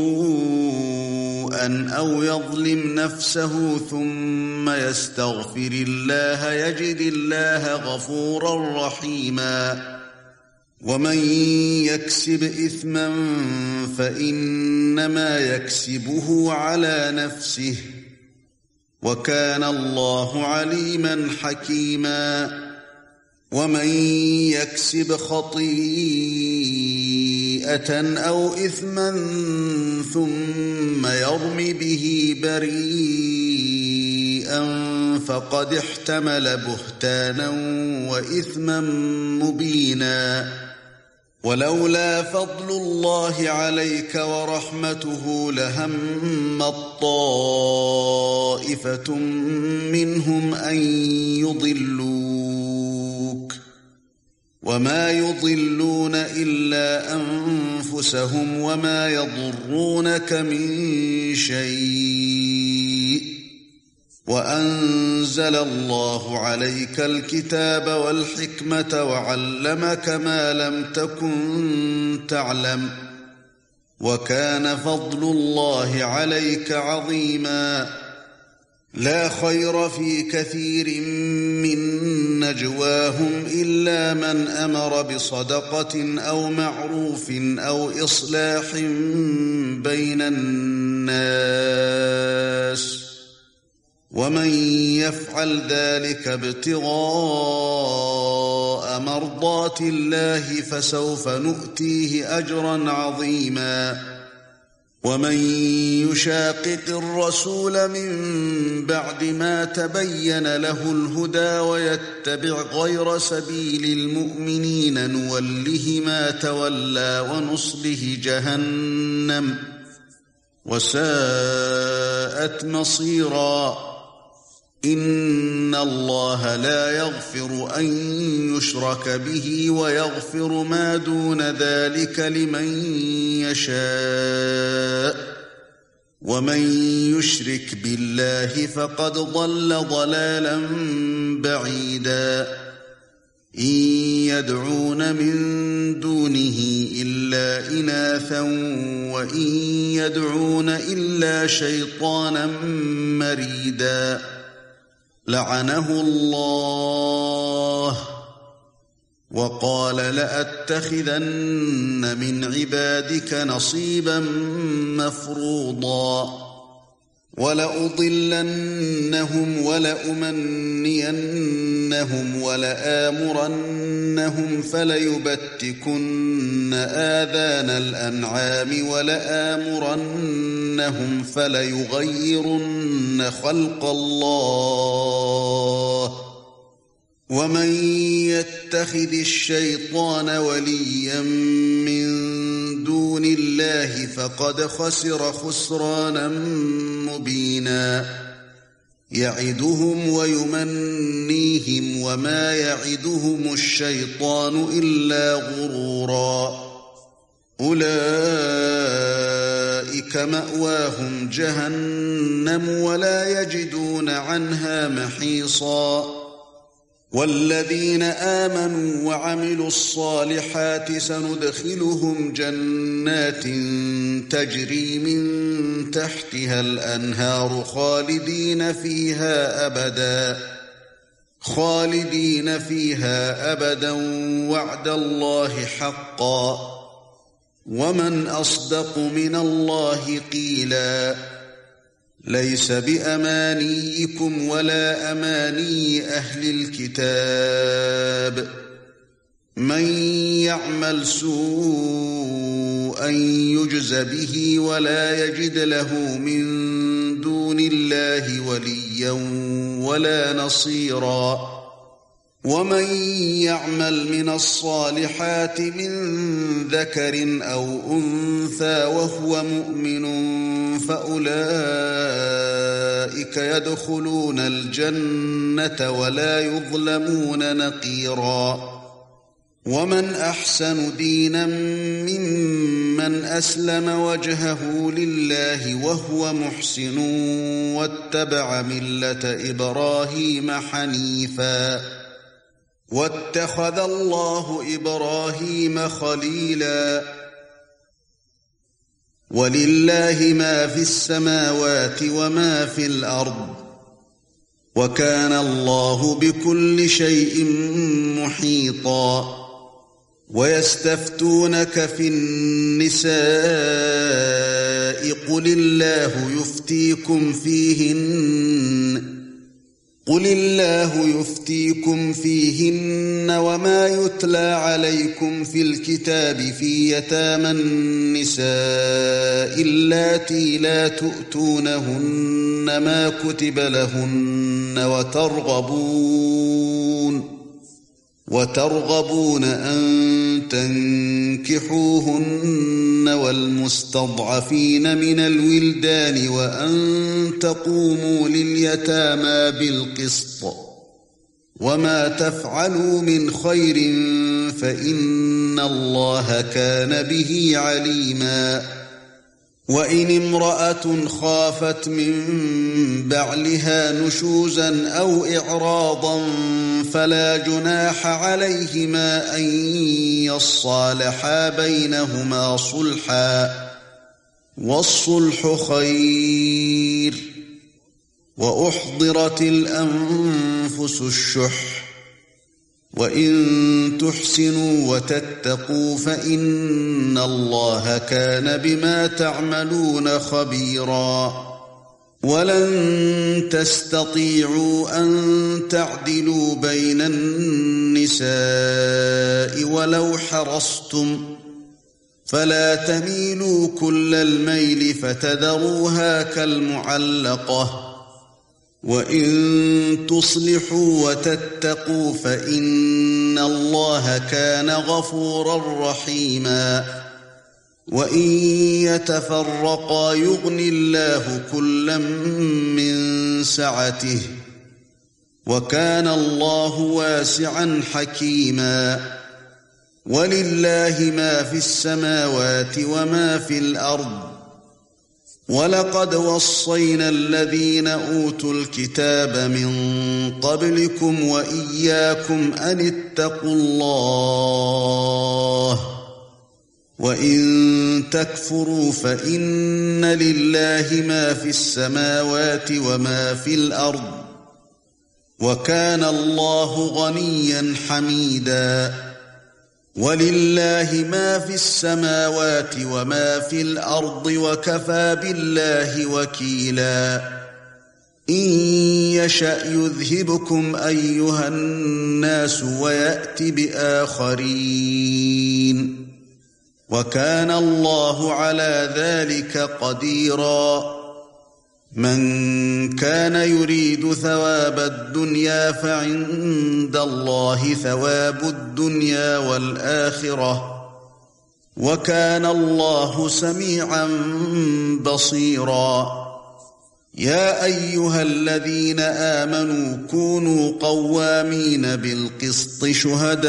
سوءا أو يظلم نفسه ثم يستغفر الله يجد الله غفورا رحيما ومن يكسب إثما فإنما يكسبه على نفسه وكان الله عليما حكيما ومن يكسب خطيئة أو إثما ثم يرم به بريئا فقد احتمل بهتانا وإثما مبينا ولولا فضل الله عليك ورحمته لهمت طائفة منهم أن يضلوك وما يضلون إلا أنفسهم وما يضرونك من شيء وأنزل الله عليك الكتاب والحكمة وعلمك ما لم تكن تعلم وكان فضل الله عليك عظيما لا خير في كثير من نجواهم إلا من أمر بصدقة أو معروف أو إصلاح بين الناس ومن يفعل ذلك ابتغاء مرضات الله فسوف نؤتيه أجرا عظيما ومن يشاقق الرسول من بعد ما تبين له الهدى ويتبع غير سبيل المؤمنين نوله ما تولى ونصله جهنم وساءت مصيرا إن الله لا يغفر أن يشرك به ويغفر ما دون ذلك لمن يشاء ومن يشرك بالله فقد ضل ضلالا بعيدا إن يدعون من دونه إلا إناثا وإن يدعون إلا شيطانا مريدا لعنه الله وقال لأتخذن من عبادك نصيبا مفروضا ولأضلنهم ولأمنينهم ولآمرنهم فليبتكن آذان الأنعام ولآمرنهم فليغيرن خلق الله ومن يتخذ الشيطان وليا من دون الله فقد خسر خسرانا مبينا يعدهم ويمنيهم وما يعدهم الشيطان إلا غرورا أولئك مأواهم جهنم ولا يجدون عنها محيصا والذين آمنوا وعملوا الصالحات سندخلهم جنات تجري من تحتها الأنهار خالدين فيها أبدا وعد الله حقا ومن أصدق من الله قيلا ليس بأمانيكم ولا أماني أهل الكتاب من يعمل سوءا يجز به ولا يجد له من دون الله وليا ولا نصيرا ومن يعمل من الصالحات من ذكر أو أنثى وهو مؤمن فأولئك يدخلون الجنة ولا يظلمون نقيرا ومن أحسن دينا ممن أسلم وجهه لله وهو محسن واتبع ملة إبراهيم حنيفا واتخذ الله إبراهيم خليلا ولله ما في السماوات وما في الأرض وكان الله بكل شيء محيطا ويستفتونك في النساء قل الله يفتيكم فيهن وما يتلى عليكم في الكتاب في يتامى النساء اللاتي لا تؤتونهن ما كتب لهن وترغبون أن تنكحوهن والمستضعفين من الولدان وأن تقوموا لليتامى بالقسط وما تفعلوا من خير فإن الله كان به عليما وإن امرأة خافت من بعلها نشوزا أو إعراضا فلا جناح عليهما أن يصالحا بينهما صلحا والصلح خير وأحضرت الأنفس الشح وإن تحسنوا وتتقوا فإن الله كان بما تعملون خبيرا ولن تستطيعوا أن تعدلوا بين النساء ولو حرصتم فلا تميلوا كل الميل فتذروها كالمعلقة وإن تصلحوا وتتقوا فإن الله كان غفورا رحيما وإن يتفرقا يغن الله كلا من سعته وكان الله واسعا حكيما ولله ما في السماوات وما في الأرض وَلَقَدْ وَصَّيْنَا الَّذِينَ أُوتُوا الْكِتَابَ مِنْ قَبْلِكُمْ وَإِيَّاكُمْ أَنِ اتَّقُوا اللَّهَ وَإِنْ تَكْفُرُوا فَإِنَّ لِلَّهِ مَا فِي السَّمَاوَاتِ وَمَا فِي الْأَرْضِ وَكَانَ اللَّهُ غَنِيًّا حَمِيدًا وَلِلَّهِ مَا فِي السَّمَاوَاتِ وَمَا فِي الْأَرْضِ وَكَفَى بِاللَّهِ وَكِيلًا إِن يَشَأْ يُذْهِبْكُمْ أَيُّهَا النَّاسُ وَيَأْتِ بِآخَرِينَ وَكَانَ اللَّهُ عَلَى ذَلِكَ قَدِيرًا مَنْ كَانَ يُرِيدُ ثَوَابَ الدُّنْيَا فَعِندَ اللَّهِ ثَوَابُ الدُّنْيَا وَالْآخِرَةِ وَكَانَ اللَّهُ سَمِيعًا بَصِيرًا يَا أَيُّهَا الَّذِينَ آمَنُوا كُونُوا قَوَّامِينَ بِالْقِسْطِ شُهَدَاءَ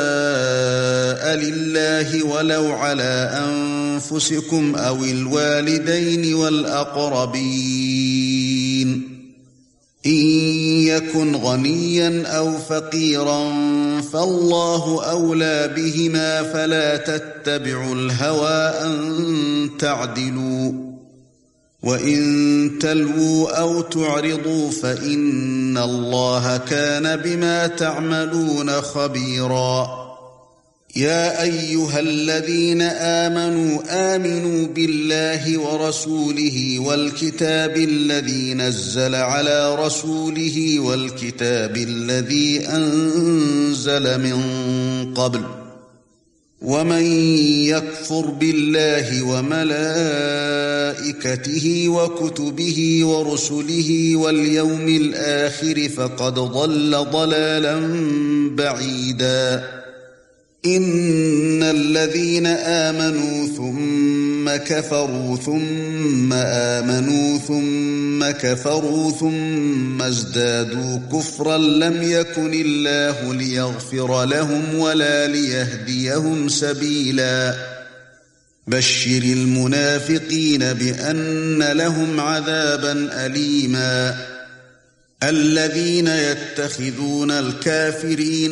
لِلَّهِ وَلَوْ عَلَى أَنفُسِكُمْ أَوِ الْوَالِدَيْنِ وَالْأَقْرَبِينَ إِن يَكُنْ غَنِيًّا أَوْ فَقِيرًا فَاللَّهُ أَوْلَى بِهِمَا فَلَا تَتَّبِعُوا الْهَوَىٰ أَن تَعْدِلُوا وَإِن تَلْوُوا أَوْ تُعْرِضُوا فَإِنَّ اللَّهَ كَانَ بِمَا تَعْمَلُونَ خَبِيرًا يَا أَيُّهَا الَّذِينَ آمَنُوا بِاللَّهِ وَرَسُولِهِ وَالْكِتَابِ الَّذِي نَزَّلَ عَلَى رَسُولِهِ وَالْكِتَابِ الَّذِي أَنزَلَ مِن قَبْلُ وَمَن يَكْفُرْ بِاللَّهِ وَمَلَائِكَتِهِ وَكُتُبِهِ وَرُسُلِهِ وَالْيَوْمِ الْآخِرِ فَقَدْ ضَلَّ ضَلَالًا بَعِيدًا إِنَّ الَّذِينَ آمَنُوا ثُمَّ كَفَرُوا ثُمَّ آمَنُوا ثُمَّ كَفَرُوا ثُمَّ ازْدَادُوا كُفْرًا لَّمْ يَكُنِ اللَّهُ لِيَغْفِرَ لَهُمْ وَلَا لِيَهْدِيَهُمْ سَبِيلًا بَشِّرِ الْمُنَافِقِينَ بِأَنَّ لَهُمْ عَذَابًا أَلِيمًا الَّذِينَ يَتَّخِذُونَ الْكَافِرِينَ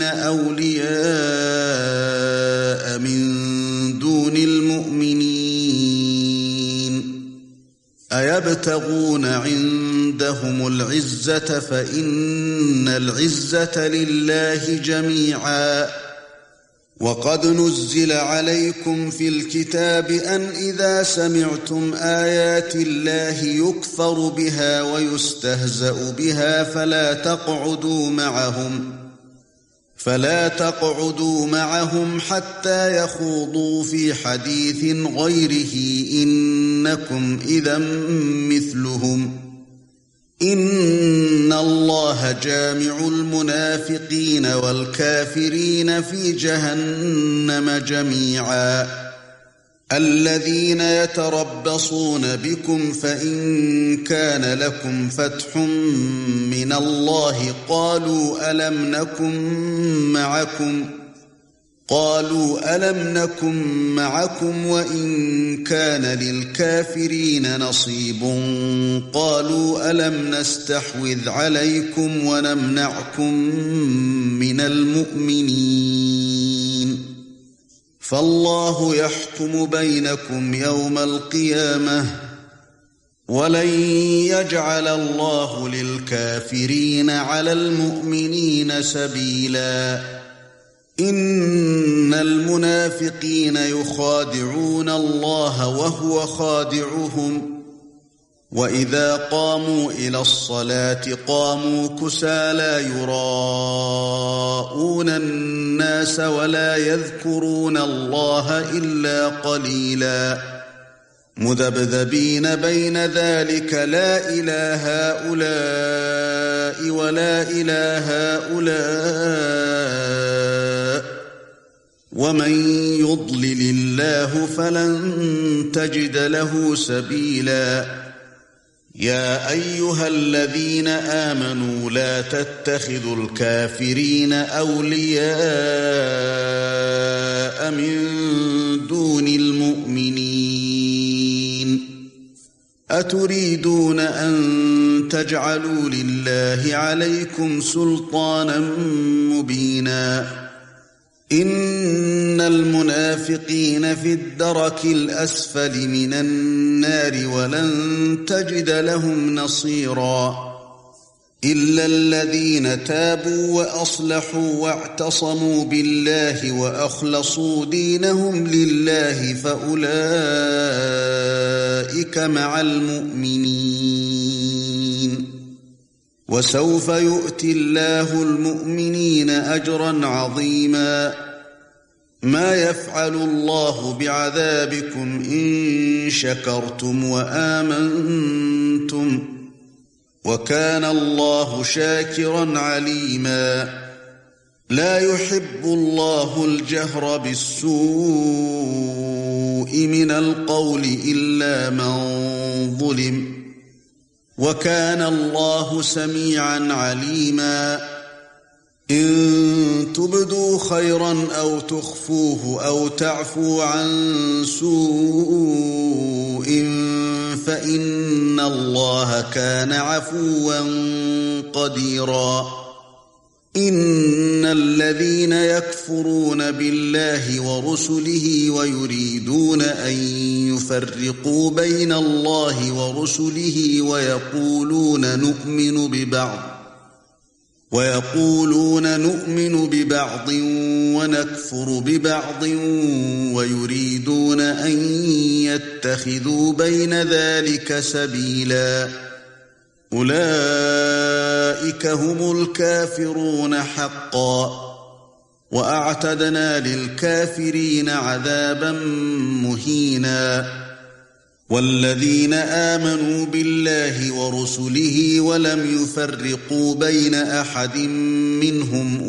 أَوْلِيَاءَ مِن دُونِ الْمُؤْمِنِينَ أَيَبْتَغُونَ عِندَهُمُ الْعِزَّةَ فَإِنَّ الْعِزَّةَ لِلَّهِ جَمِيعًا وَقَدْ نُزِّلَ عَلَيْكُمْ فِي الْكِتَابِ أَنْ إِذَا سَمِعْتُمْ آيَاتِ اللَّهِ يُكْفَرُ بِهَا وَيُسْتَهْزَأُ بِهَا فَلَا تَقْعُدُوا مَعَهُمْ حَتَّى يَخُوضُوا فِي حَدِيثٍ غَيْرِهِ إِنَّكُمْ إِذًا مِثْلُهُمْ إِنَّ اللَّهَ جَامِعُ الْمُنَافِقِينَ وَالْكَافِرِينَ فِي جَهَنَّمَ جَمِيعًا الَّذِينَ يَتَرَبَّصُونَ بِكُمْ فَإِن كَانَ لَكُمْ فَتْحٌ مِّنَ اللَّهِ قَالُوا أَلَمْ نَكُن مَّعَكُمْ وَإِن كَانَ لِلْكَافِرِينَ نَصِيبٌ قَالُوا أَلَمْ نَسْتَحْوِذْ عَلَيْكُمْ وَنَمْنَعْكُم مِّنَ الْمُؤْمِنِينَ فَاللَّهُ يَحْكُمُ بَيْنَكُمْ يَوْمَ الْقِيَامَةِ وَلَن يَجْعَلَ اللَّهُ لِلْكَافِرِينَ عَلَى الْمُؤْمِنِينَ سَبِيلًا إِنَّ الْمُنَافِقِينَ يُخَادِعُونَ اللَّهَ وَهُوَ خَادِعُهُمْ وَإِذَا قَامُوا إِلَى الصَّلَاةِ قَامُوا كُسَالَى يُرَاءُونَ النَّاسَ وَلَا يَذْكُرُونَ اللَّهَ إِلَّا قَلِيلًا مُذَبْذَبِينَ بَيْنَ ذَلِكَ لَا إِلَى هَؤُلَاءِ وَلَا إِلَى هَؤُلَاءِ وَمَن يُضْلِلِ اللَّهُ فَلَن تَجِدَ لَهُ سَبِيلًا يَا أَيُّهَا الَّذِينَ آمَنُوا لَا تَتَّخِذُوا الْكَافِرِينَ أَوْلِيَاءَ مِن دُونِ الْمُؤْمِنِينَ أتريدون أن تجعلوا لله عليكم سلطانا مبينا إن المنافقين في الدرك الأسفل من النار ولن تجد لهم نصيرا إلا الذين تابوا وأصلحوا واعتصموا بالله وأخلصوا دينهم لله فأولئك مع المؤمنين وسوف يؤتي الله المؤمنين أجرا عظيما ما يفعل الله بعذابكم إن شكرتم وآمنتم وكان الله شاكرا عليما لا يحب الله الجهر بالسوء من القول إلا من ظلم وكان الله سميعا عليما إن تبدوا خيرا أو تخفوه أو تعفوا عن سوء فإن الله كان عفوا قديرا إن الذين يكفرون بالله ورسله ويريدون أن يفرقوا بين الله ورسله ويقولون نؤمن ببعض ونكفر ببعض ويريدون أن يتخذوا بين ذلك سبيلا أولئك هم الكافرون حقا وأعتدنا للكافرين عذابا مهينا والذين آمنوا بالله ورسله ولم يفرقوا بين أحد منهم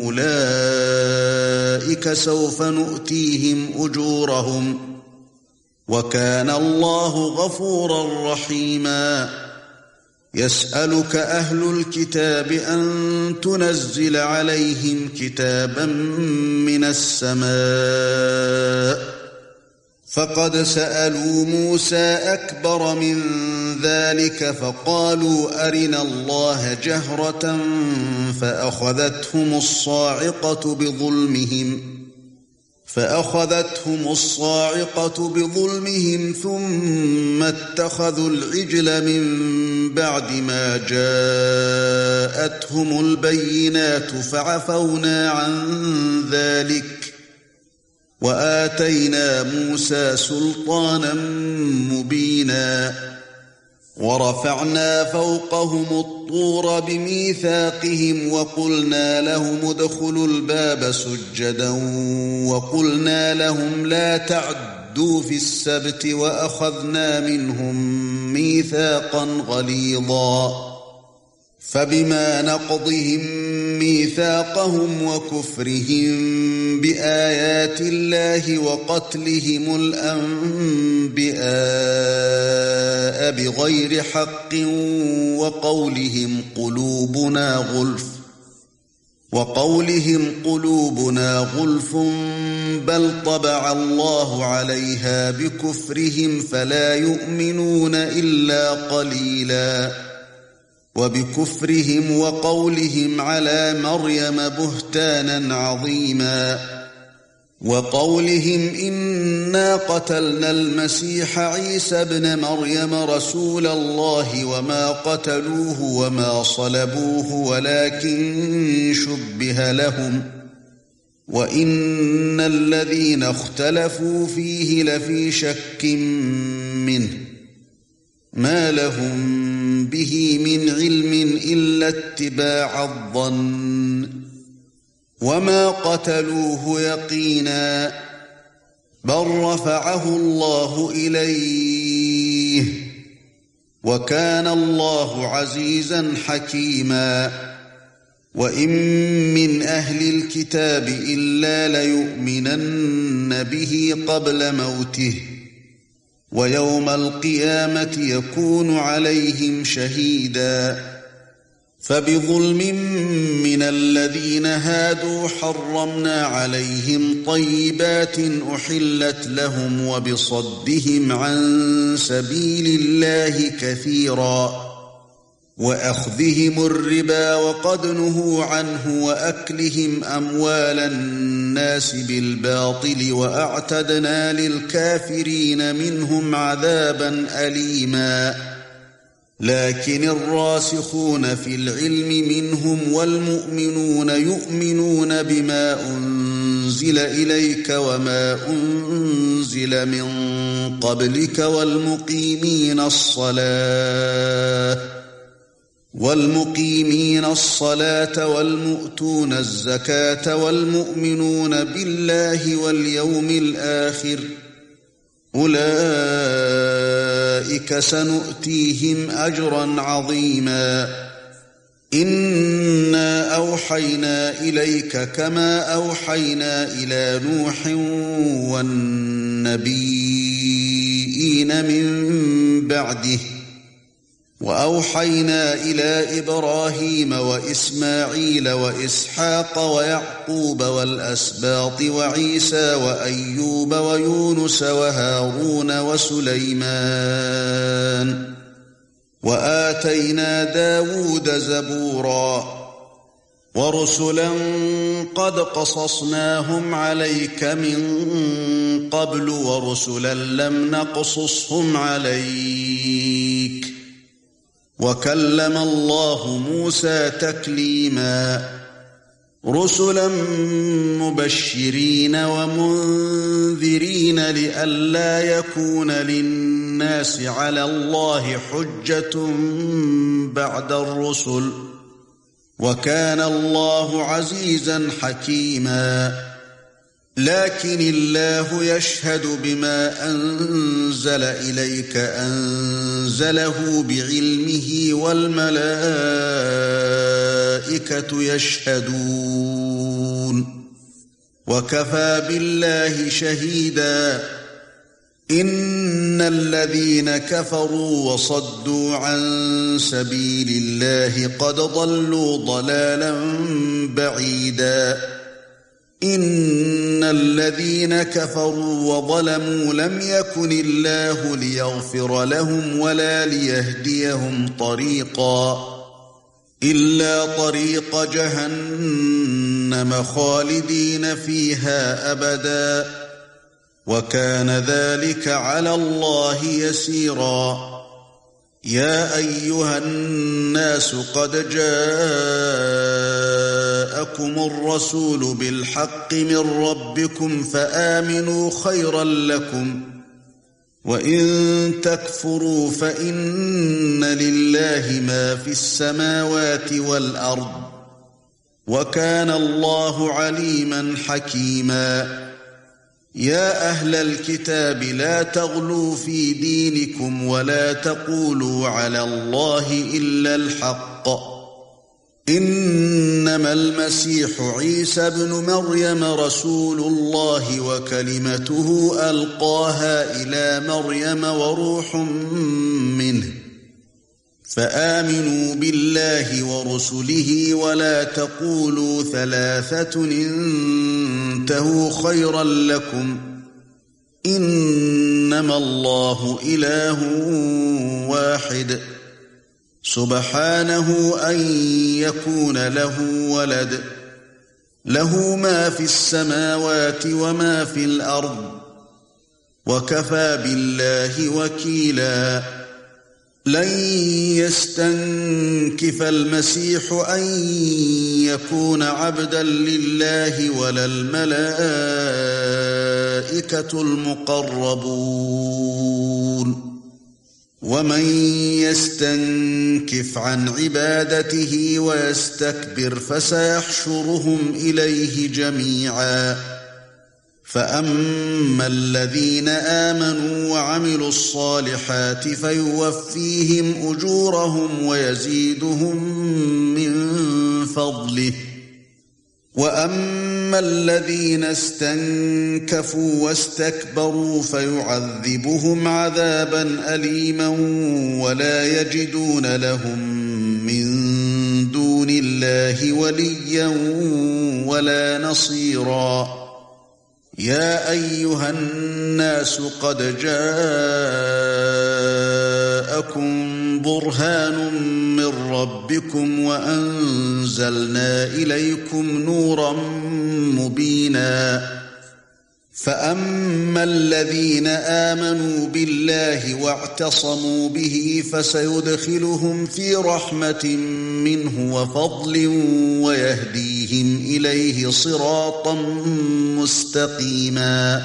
أولئك سوف نؤتيهم أجورهم وكان الله غفورا رحيما يسألك أهل الكتاب أن تنزل عليهم كتابا من السماء فقد سألوا موسى أكبر من ذلك فقالوا أرنا الله جهرة فأخذتهم الصاعقة بظلمهم ثم اتخذوا العجل من بعد ما جاءتهم البينات فعفونا عن ذلك وآتينا موسى سلطانا مبينا ورفعنا فوقهم الطور بميثاقهم وقلنا لهم ادخلوا الباب سجدا وقلنا لهم لا تعدوا في السبت وأخذنا منهم ميثاقا غليظا فبما نقضهم ميثاقهم وكفرهم بآيات الله وقتلهم الأنبياء بغير حق وقولهم قلوبنا غلف بل طبع الله عليها بكفرهم فلا يؤمنون إلا قليلا وبكفرهم وقولهم على مريم بهتانا عظيما وقولهم إنا قتلنا المسيح عيسى ابن مريم رسول الله وما قتلوه وما صلبوه ولكن شبه لهم وإن الذين اختلفوا فيه لفي شك منه ما لهم به من علم إلا اتباع الظن وما قتلوه يقينا بل رفعه الله إليه وكان الله عزيزا حكيما وإن من أهل الكتاب إلا ليؤمنن به قبل موته ويوم القيامة يكون عليهم شهيدا فبظلم من الذين هادوا حرمنا عليهم طيبات أحلت لهم وبصدهم عن سبيل الله كثيرا وأخذهم الربا وقد نهوا عنه وأكلهم أموال الناس بالباطل وأعتدنا للكافرين منهم عذابا أليما لكن الراسخون في العلم منهم والمؤمنون يؤمنون بما أنزل إليك وما أنزل من قبلك والمقيمين الصلاة والمؤتون الزكاة والمؤمنون بالله واليوم الآخر أولئك سنؤتيهم أجرا عظيما إنا أوحينا إليك كما أوحينا إلى نوح والنبيين من بعده وأوحينا إلى إبراهيم وإسماعيل وإسحاق ويعقوب والأسباط وعيسى وأيوب ويونس وهارون وسليمان وآتينا داود زبورا ورسلا قد قصصناهم عليك من قبل ورسلا لم نقصصهم عليك وكلم الله موسى تكليما رسلا مبشرين ومنذرين لئلا يكون للناس على الله حجة بعد الرسل وكان الله عزيزا حكيما لكن الله يشهد بما أنزل إليك أنزله بعلمه والملائكة يشهدون وكفى بالله شهيدا إن الذين كفروا وصدوا عن سبيل الله قد ضلوا ضلالا بعيدا إن الذين كفروا وظلموا لم يكن الله ليغفر لهم ولا ليهديهم طريقا إلا طريق جهنم خالدين فيها أبدا وكان ذلك على الله يسيرا يا أيها الناس قد جاءكم الرسول بالحق من ربكم فآمنوا خيرا لكم وإن تكفروا فإن لله ما في السماوات والأرض وكان الله عليما حكيما يا أهل الكتاب لا تغلوا في دينكم ولا تقولوا على الله إلا الحق إنما المسيح عيسى ابن مريم رسول الله وكلمته ألقاها إلى مريم وروح منه فآمنوا بالله ورسله ولا تقولوا ثلاثة انتهوا خيرا لكم إنما الله إله واحد سبحانه أن يكون له ولد له ما في السماوات وما في الأرض وكفى بالله وكيلا لن يستنكف المسيح أن يكون عبدا لله ولا الملائكة المقربون ومن يستنكف عن عبادته ويستكبر فسيحشرهم إليه جميعا فأما الذين آمنوا وعملوا الصالحات فيوفيهم أجورهم ويزيدهم من فضله وأما الذين استنكفوا واستكبروا فيعذبهم عذابا أليما ولا يجدون لهم من دون بالله وليا ولا نصيرا يا أيها الناس قد جاءكم برهان من ربكم وأنزلنا إليكم نورا مبينا فأما الذين آمنوا بالله واعتصموا به فسيدخلهم في رحمة منه وفضل ويهديهم إليه صراطا مستقيما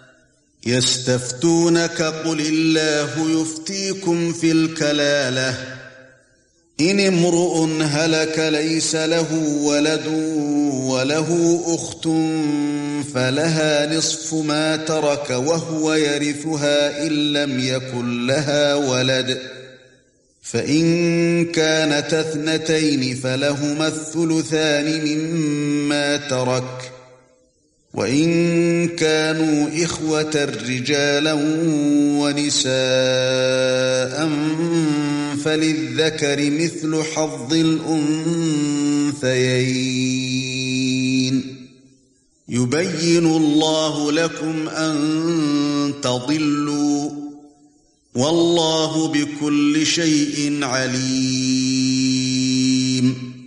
يستفتونك قل الله يفتيكم في الكلالة إن امرؤ هلك ليس له ولد وله أخت فلها نصف ما ترك وهو يرثها إن لم يكن لها ولد فإن كانت اثنتين فلهما الثلثان مما ترك وإن كانوا إخوة رجالا ونساء فللذكر مثل حظ الأنثيين يبين الله لكم أن تضلوا والله بكل شيء عليم